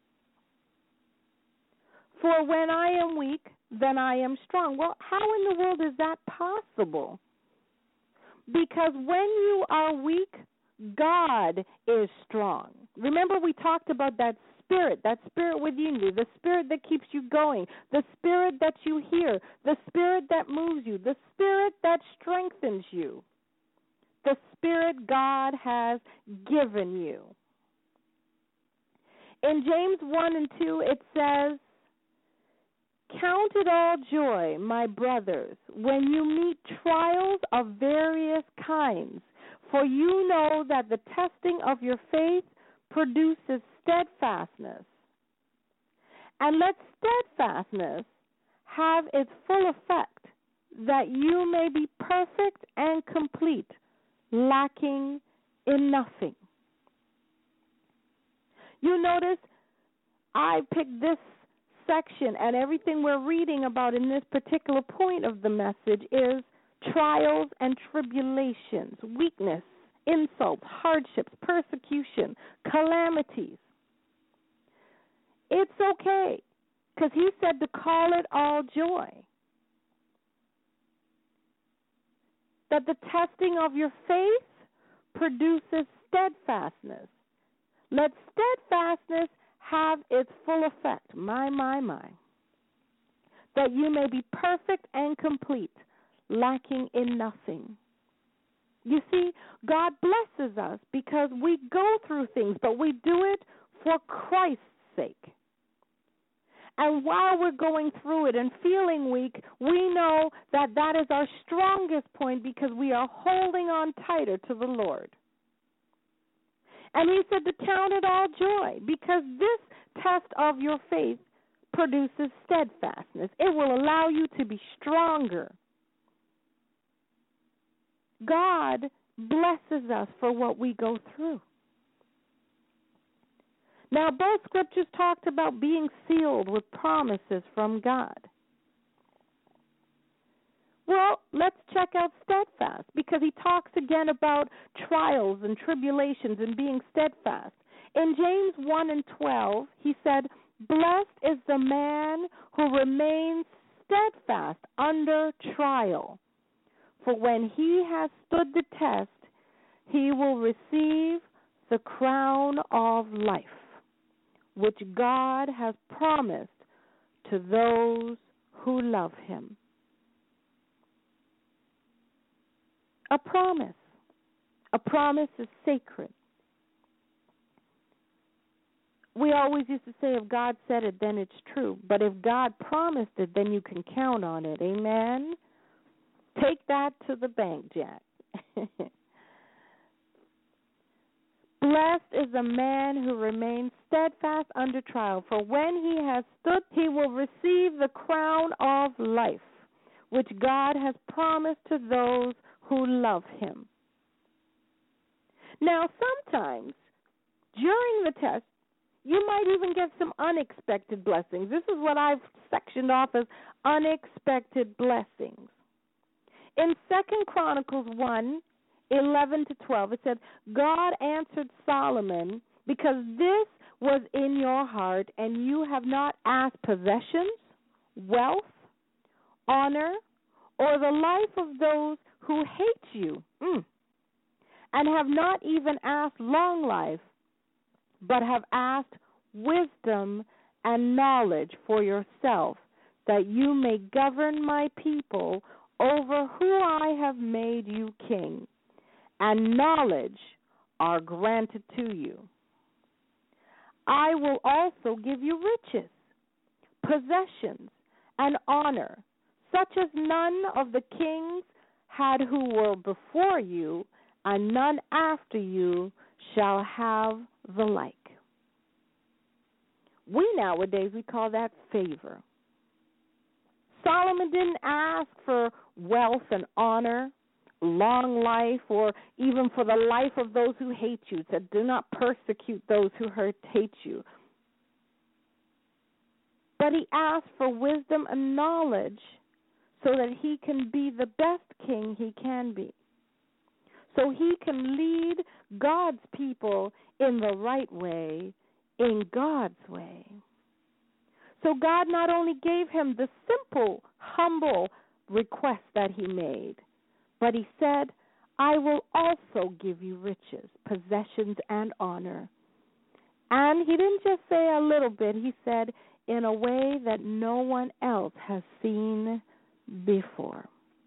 [SPEAKER 2] For when I am weak, then I am strong. Well, how in the world is that possible? Because when you are weak, God is strong. Remember, we talked about that spirit, that spirit within you, the spirit that keeps you going, the spirit that you hear, the spirit that moves you, the spirit that strengthens you, the spirit God has given you. In James one and two, it says, "Count it all joy, my brothers, when you meet trials of various kinds, for you know that the testing of your faith produces steadfastness. And let steadfastness have its full effect, that you may be perfect and complete, lacking in nothing." You notice I picked this section, and everything we're reading about in this particular point of the message is trials and tribulations, weakness, insults, hardships, persecution, calamities. It's okay, because he said to call it all joy. That the testing of your faith produces steadfastness. Let steadfastness have its full effect, my, my, my, that you may be perfect and complete, lacking in nothing. You see, God blesses us because we go through things, but we do it for Christ's sake. And while we're going through it and feeling weak, we know that that is our strongest point because we are holding on tighter to the Lord. And he said to count it all joy because this test of your faith produces steadfastness. It will allow you to be stronger. God blesses us for what we go through. Now, both scriptures talked about being sealed with promises from God. Well, let's check out steadfast because he talks again about trials and tribulations and being steadfast. In James one and twelve, he said, "Blessed is the man who remains steadfast under trial. For when he has stood the test, he will receive the crown of life, which God has promised to those who love him." A promise. A promise is sacred. We always used to say, if God said it, then it's true. But if God promised it, then you can count on it. Amen? Take that to the bank, Jack. Blessed is the man who remains steadfast under trial, for when he has stood, he will receive the crown of life, which God has promised to those who love him. Now, sometimes during the test, you might even get some unexpected blessings. This is what I've sectioned off as unexpected blessings. In Second Chronicles one, eleven to twelve, it said, "God answered Solomon, because this was in your heart, and you have not asked possessions, wealth, honor, or the life of those who hate you, mm, and have not even asked long life, but have asked wisdom and knowledge for yourself, that you may govern my people over who I have made you king, and knowledge are granted to you. I will also give you riches, possessions, and honor, such as none of the kings had who were before you, and none after you shall have the like. We nowadays, we call that favor. Solomon didn't ask for wealth and honor, long life, or even for the life of those who hate you. It said, do not persecute those who hurt, hate you. But he asked for wisdom and knowledge so that he can be the best king he can be. So he can lead God's people in the right way, in God's way. So God not only gave him the simple, humble request that he made, but he said, I will also give you riches, possessions, and honor. And he didn't just say a little bit. He said, in a way that no one else has seen before.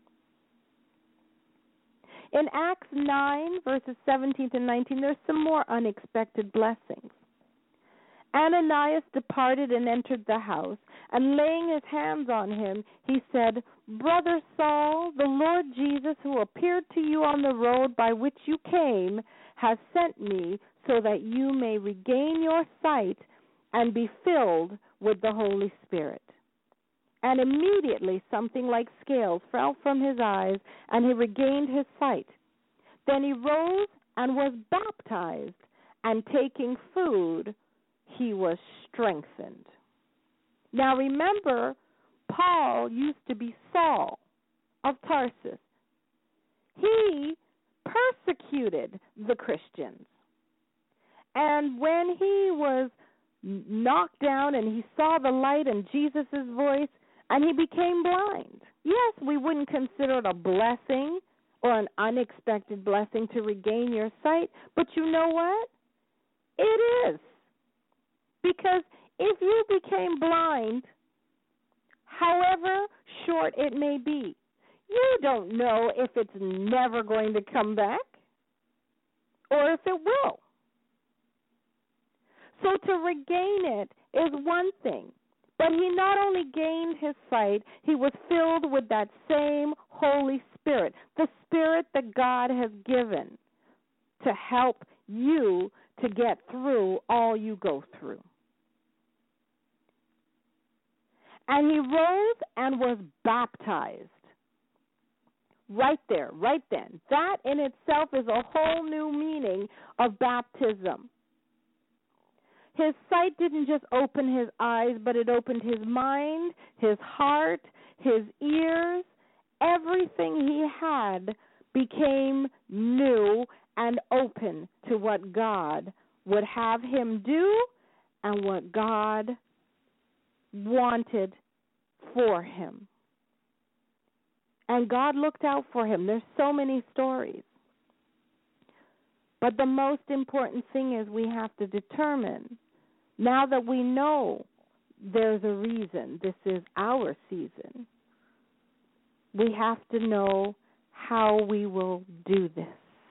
[SPEAKER 2] In Acts nine, verses seventeen to nineteen, there's some more unexpected blessings. Ananias departed and entered the house, and laying his hands on him, he said, Brother Saul, the Lord Jesus, who appeared to you on the road by which you came, has sent me so that you may regain your sight and be filled with the Holy Spirit. And immediately something like scales fell from his eyes, and he regained his sight. Then he rose and was baptized, and taking food, he was strengthened. Now remember, Paul used to be Saul of Tarsus. He persecuted the Christians. And when he was knocked down and he saw the light and Jesus' voice, and he became blind. Yes, we wouldn't consider it a blessing or an unexpected blessing to regain your sight, but you know what? It is. Because if you became blind, however short it may be, you don't know if it's never going to come back or if it will. So to regain it is one thing. But he not only gained his sight, he was filled with that same Holy Spirit, the Spirit that God has given to help you to get through all you go through. And he rose and was baptized. Right there, right then. That in itself is a whole new meaning of baptism. His sight didn't just open his eyes, but it opened his mind, his heart, his ears. Everything he had became new and open to what God would have him do and what God wanted for him. And God looked out for him. There's so many stories. But the most important thing is we have to determine, now that we know there's a reason, this is our season, we have to know how we will do this.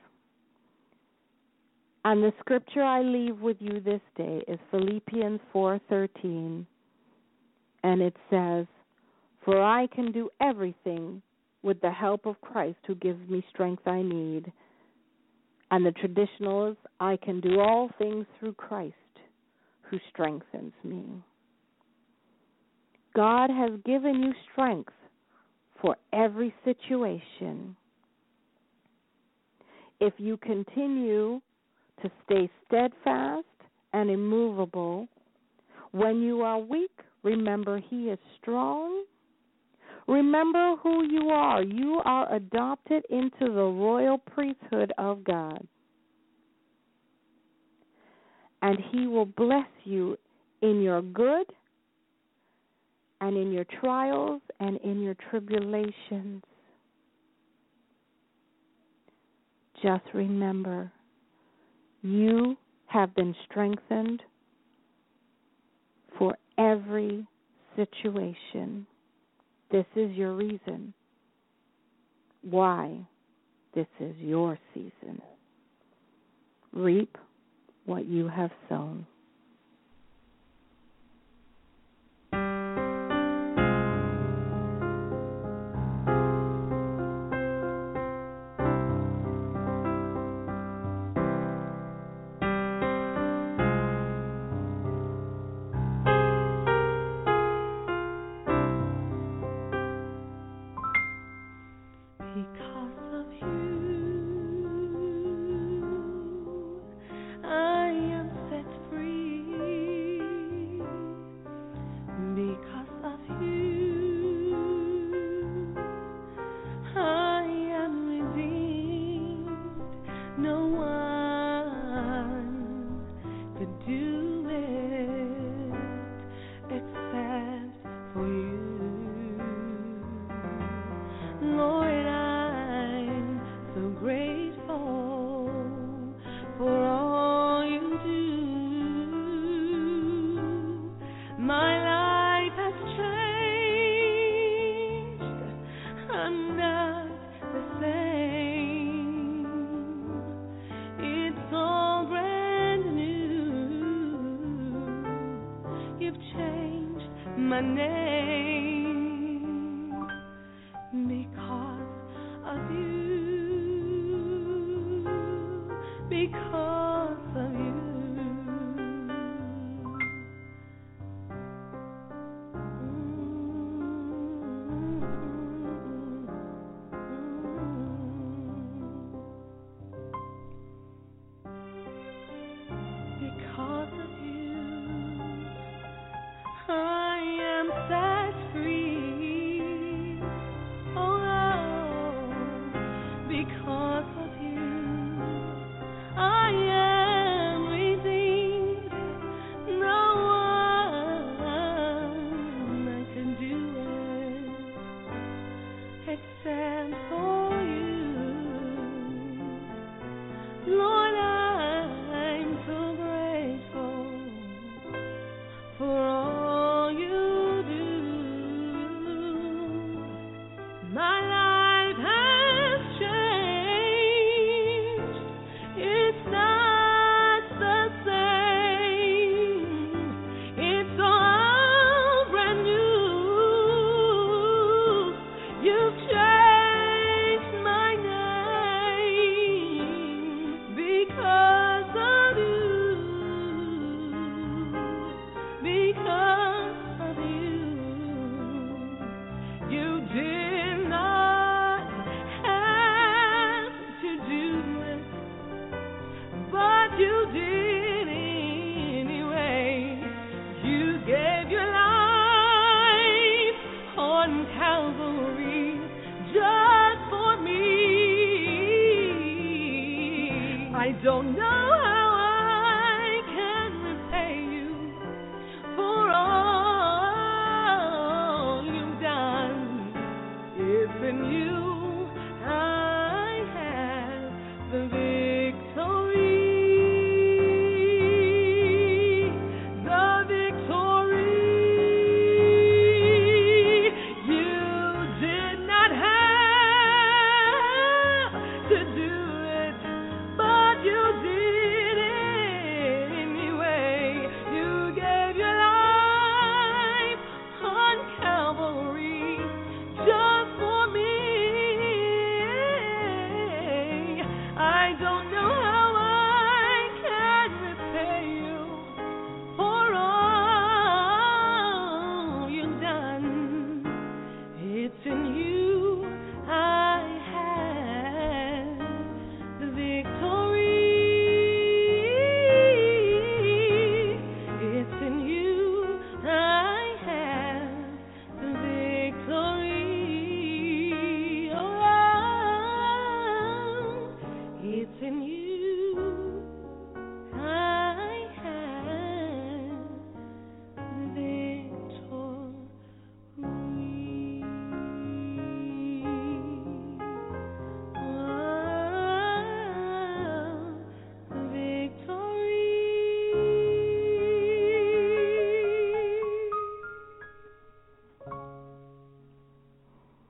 [SPEAKER 2] And the scripture I leave with you this day is Philippians four thirteen, and it says, For I can do everything with the help of Christ who gives me strength I need. And the traditional is, I can do all things through Christ who strengthens me. God has given you strength for every situation. If you continue to stay steadfast and immovable, when you are weak, remember he is strong. Remember who you are. You are adopted into the royal priesthood of God. And he will bless you in your good and in your trials and in your tribulations. Just remember, you have been strengthened for every situation. This is your reason why this is your season. reap what you have sown.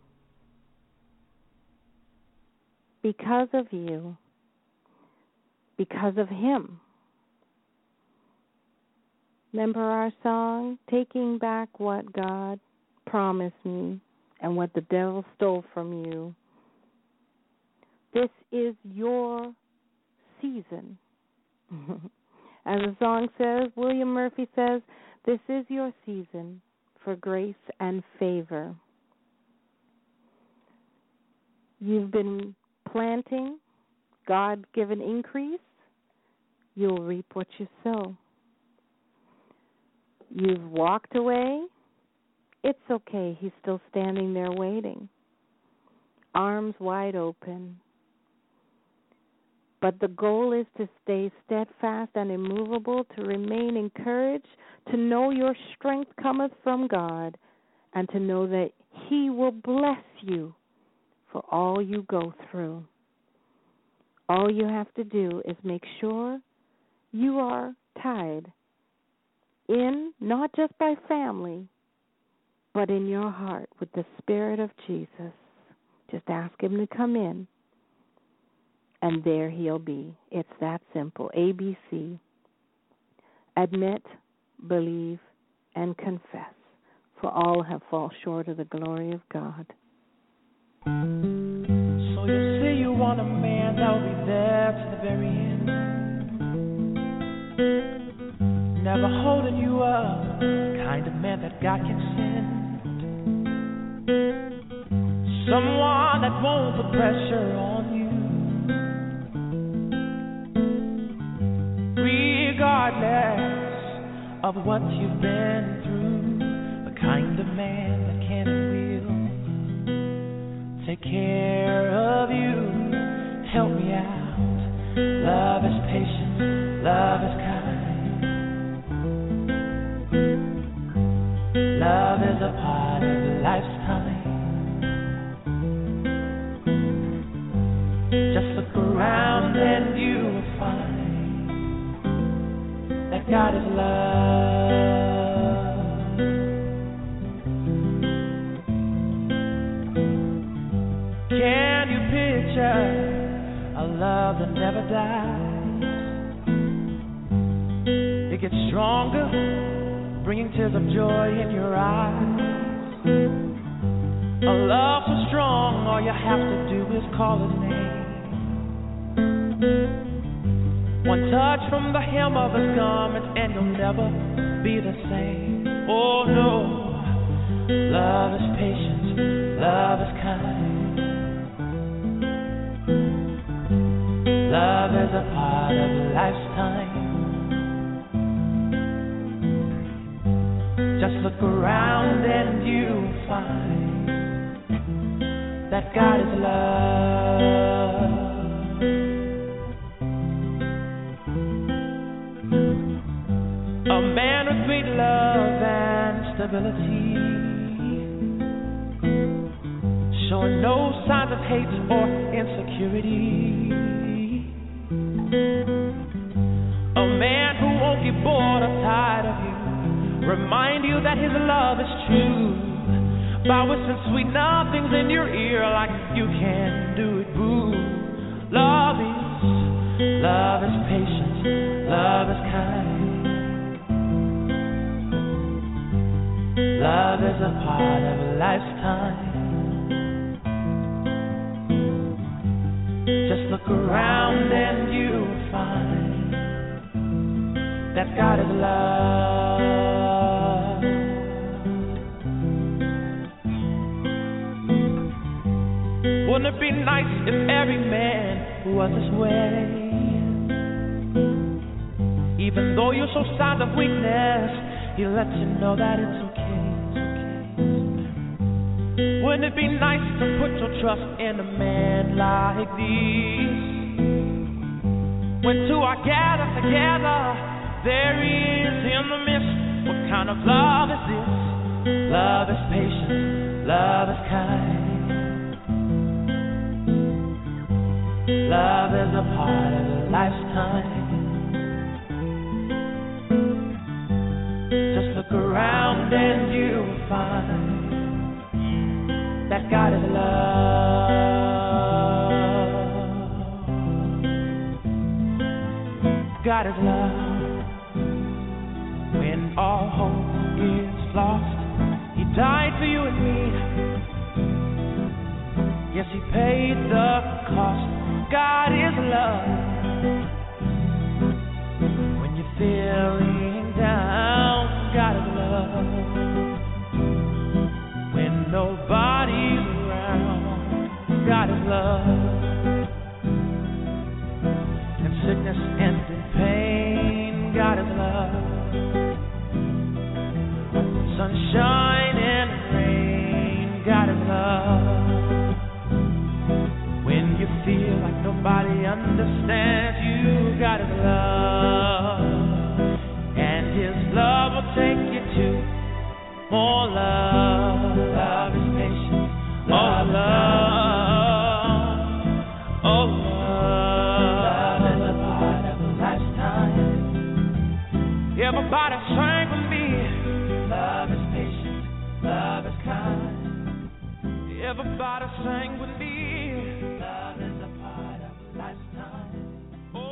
[SPEAKER 2] Because of you, because of Him. Remember our song, Taking Back What God Promised Me and What the Devil Stole from You. This is your season. As the song says, William Murphy says, this is your season for grace and favor. You've been planting God-given increase. You'll reap what you sow. You've walked away. It's okay. He's still standing there waiting, arms wide open. But the goal is to stay steadfast and immovable, to remain encouraged, to know your strength cometh from God, and to know that He will bless you for all you go through. All you have to do is make sure you are tied in, not just by family, but in your heart with the Spirit of Jesus. Just ask Him to come in, and there He'll be. It's that simple. A B C. Admit, believe, and confess, for all have fallen short of the glory of God.
[SPEAKER 3] So you say you want a man that will be there to the very end, never holding you up, the kind of man that God can send, someone that won't put pressure on you, regardless of what you've been through, the kind of man that can and will take care of you. Help me out. Love is patient, love is kind, love is a part of a lifetime. Just look around and you will find that God is love. Can you picture a love that never dies? It gets stronger, bringing tears of joy in your eyes. A love so strong, all you have to do is call His name. One touch from the hem of His garment and you'll never be the same. Oh no, love is patient, love is kind, love is a part of a lifetime. Just look around and you'll find that God is love. A man with great love and stability, showing no signs of hate or insecurity. A man who won't get bored or tired of you, remind you that His love is true, by whispering sweet nothings in your ear like you can do it, boo. Love is, love is patient, love is kind, love is a part of a lifetime. Just look around and you'll find that God is love. Wouldn't it be nice if every man was this way? Even though you show signs of weakness, He lets you know that it's okay. Wouldn't it be nice to put your trust in a man like this? When two are gathered together, there He is in the midst. What kind of love is this? Love is patient, love is kind, love is a part of a lifetime. Just look around and you'll find that God is love. God is love. When all hope is lost, He died for you and me. Yes, He paid the cost. God is love. When you're feeling down, God is love. When nobody's around, God is love. In sickness and in pain, God is love. Sunshine and rain, God is love. When you feel like nobody understands you, God is love. And His love will take you to more love. Love is patient. Oh, love. Oh, love. Love is a part of a lifetime. Everybody sing with me. Love is patient. Love is kind. Everybody sing with me. Love is a part of a lifetime. Oh.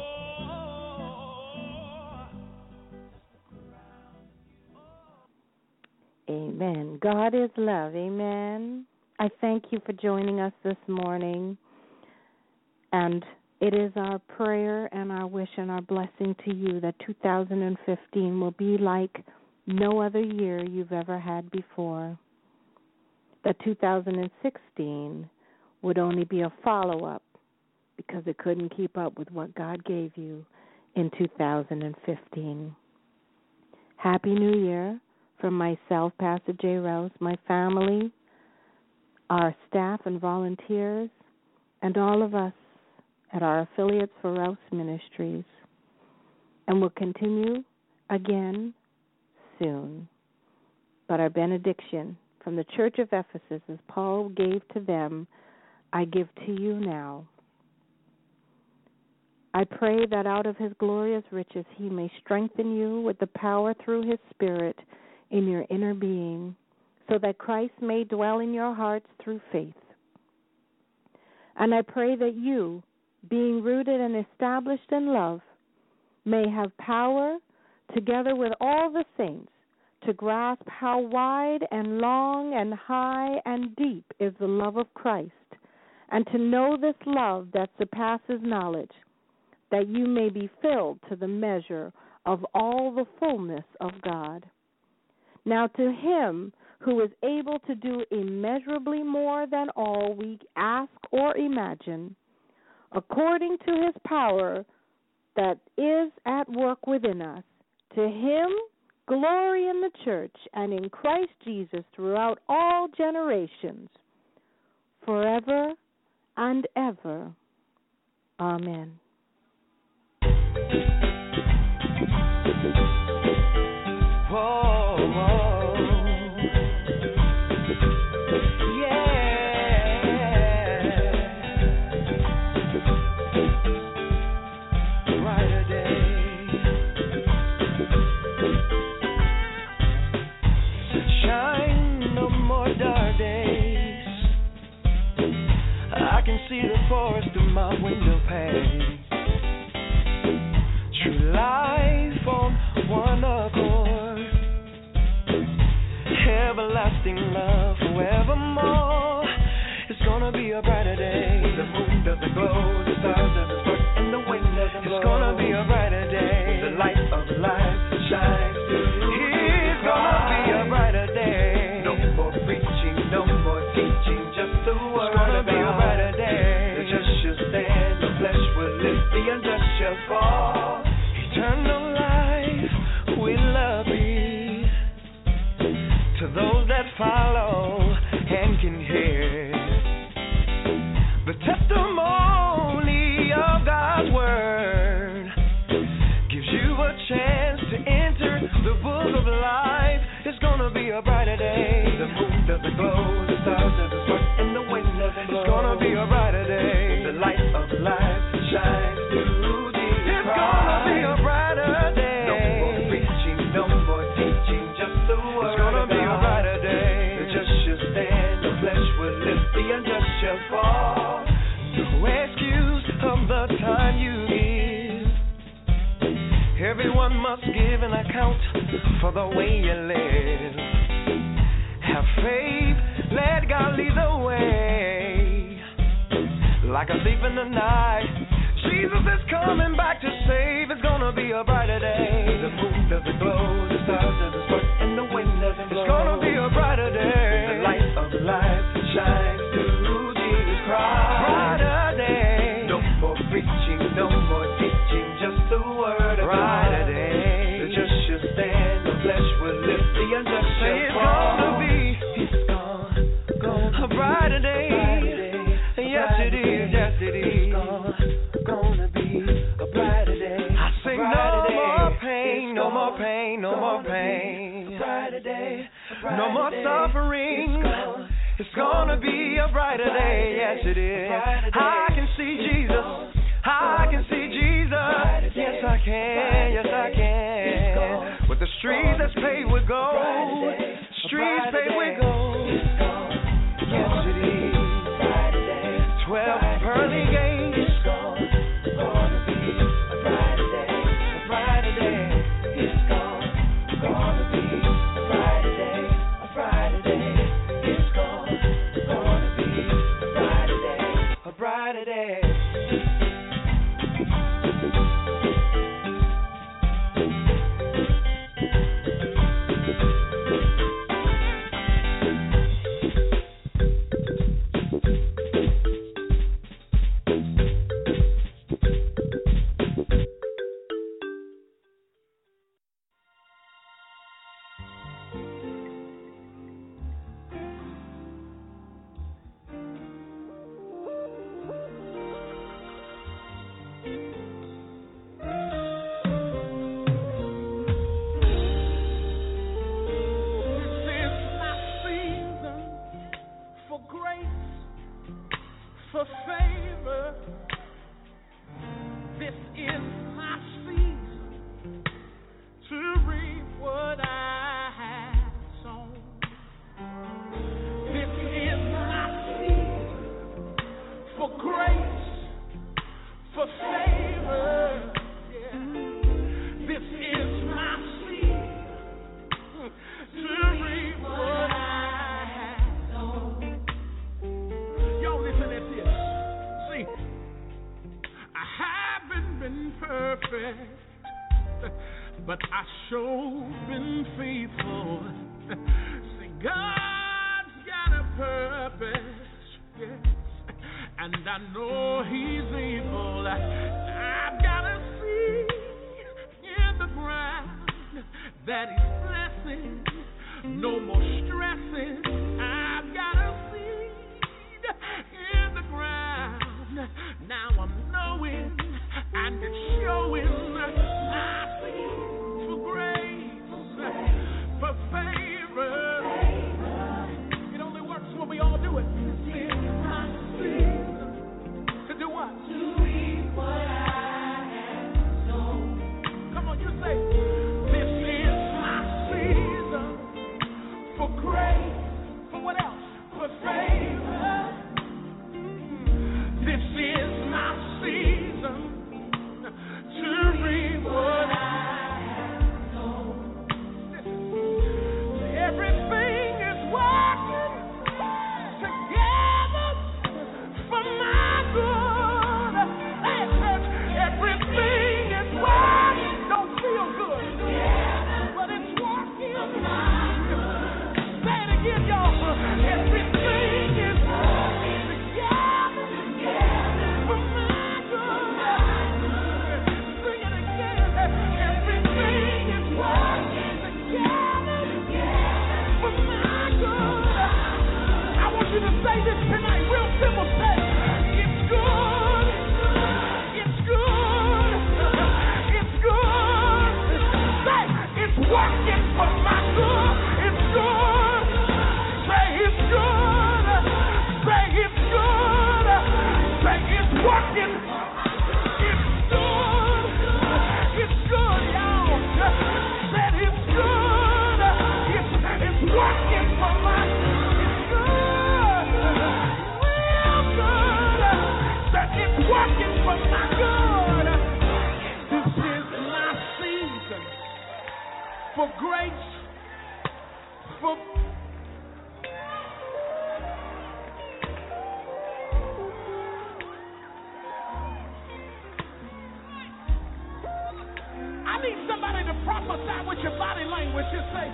[SPEAKER 2] Amen. God is love. Amen. I thank you for joining us this morning. And it is our prayer and our wish and our blessing to you that two thousand fifteen will be like no other year you've ever had before. That two thousand sixteen would only be a follow-up because it couldn't keep up with what God gave you in two thousand fifteen. Happy New Year from myself, Pastor J. Rouse, my family, our staff and volunteers, and all of us at our affiliates for Rouse Ministries. And we'll continue again soon. But our benediction from the Church of Ephesus, as Paul gave to them, I give to you now. I pray that out of His glorious riches He may strengthen you with the power through His Spirit in your inner being, so that Christ may dwell in your hearts through faith. And I pray that you, being rooted and established in love, may have power, together with all the saints, to grasp how wide and long and high and deep is the love of Christ, and to know this love that surpasses knowledge, that you may be filled to the measure of all the fullness of God. Now to Him who is able to do immeasurably more than all we ask or imagine, according to His power that is at work within us, to Him glory in the church and in Christ Jesus throughout all generations, forever and ever. Amen.
[SPEAKER 3] Whoa, whoa. Yeah. Brighter day. Shine, no more dark days. I can see the forest through my window pane. True life on one accord. Everlasting love forevermore. It's gonna be a brighter day. The moon doesn't glow, the stars doesn't spark, and the wind doesn't blow. It's gonna be a brighter day. The light of life shines through. It's gonna be a brighter day. No more preaching, no more teaching, just the word. It's gonna be a brighter day. The just shall stand, the flesh will live, the unjust shall fall. Eternal life will love be to those that follow and can hear the testimony of God's word. account for the way you live. Have faith, let God lead the way. Like a thief in the night, Jesus is coming back to save. It's gonna be a brighter day. The moon doesn't glow, the stars doesn't spark, and the wind doesn't blow. It's gonna be a brighter day. The light of life shines through Jesus Christ. Brighter day. No more preaching, no more teaching, just the word of God. Brighter day. The just shall stand, the flesh will live, the unjust shall fall. It's gonna be, it's gonna, gonna a brighter day. Brighter day. Yes it is, yes it is. It's gonna, gonna be a brighter day. I say no more pain, no more pain, no more pain. A brighter day. No more suffering. It's gonna be a brighter day. Yes it is. I can see Jesus. I can see Jesus. Yes I can. Yes I can. With the streets that's paved with gold. Streets paved with gold. Yes it is. Twelve pearly gates. It's gonna be a brighter day. A brighter day. It's gonna, gonna be a brighter day. A brighter day. It's gonna, gonna be a brighter day. A brighter day.
[SPEAKER 4] But I sure been faithful. See, God's got a purpose, yes, and I know He's able. I've got a seed in the ground that He's blessing. No more stressing. I've got a seed in the ground. Now I'm knowing and it's showing my seed. For favor, it only works when we all do it. To do what? To reap what I have sown. Come on, you say, this is my season for grace. For what else? For favor. This is my season to reap what I everything is working together for my good. Hey, church, everything is working. Don't feel good, but it's working. Say it again, y'all. Everything is working together for my good. Sing it again. Everything is working together. You to say this tonight, real simple, say, it's good, it's good, it's good, say, it's working for my good, it's good, say it's good, say it's good, say it's working, it's good, it's good, y'all, said it's good, it's, it's working for my good. Well, good. prophesy with your body language. Just say,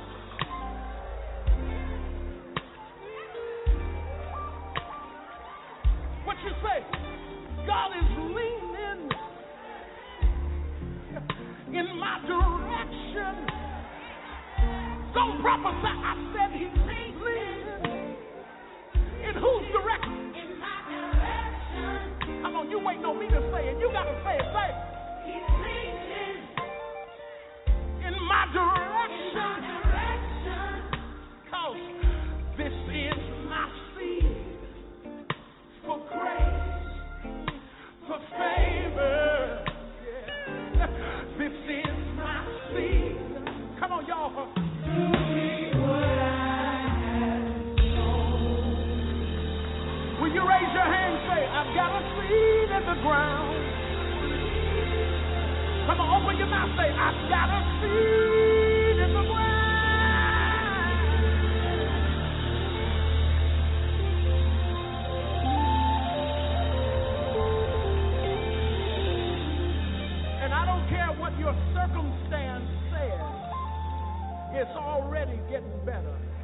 [SPEAKER 4] what you say? God is leaning in my direction. Don't prophesy. I said he's leaning. In whose direction? In my direction. Come on, you waiting on me to say it. You got to say it. Say it. He's leaning in my direction. Cause this is my seed for grace, for favor. Yeah. This is my seed. Come on, y'all. Do me what I have known. Will you raise your hand and say, I've got a seed in the ground. Come on, open your mouth, say, I've got a seed in the ground. And I don't care what your circumstance says, it's already getting better.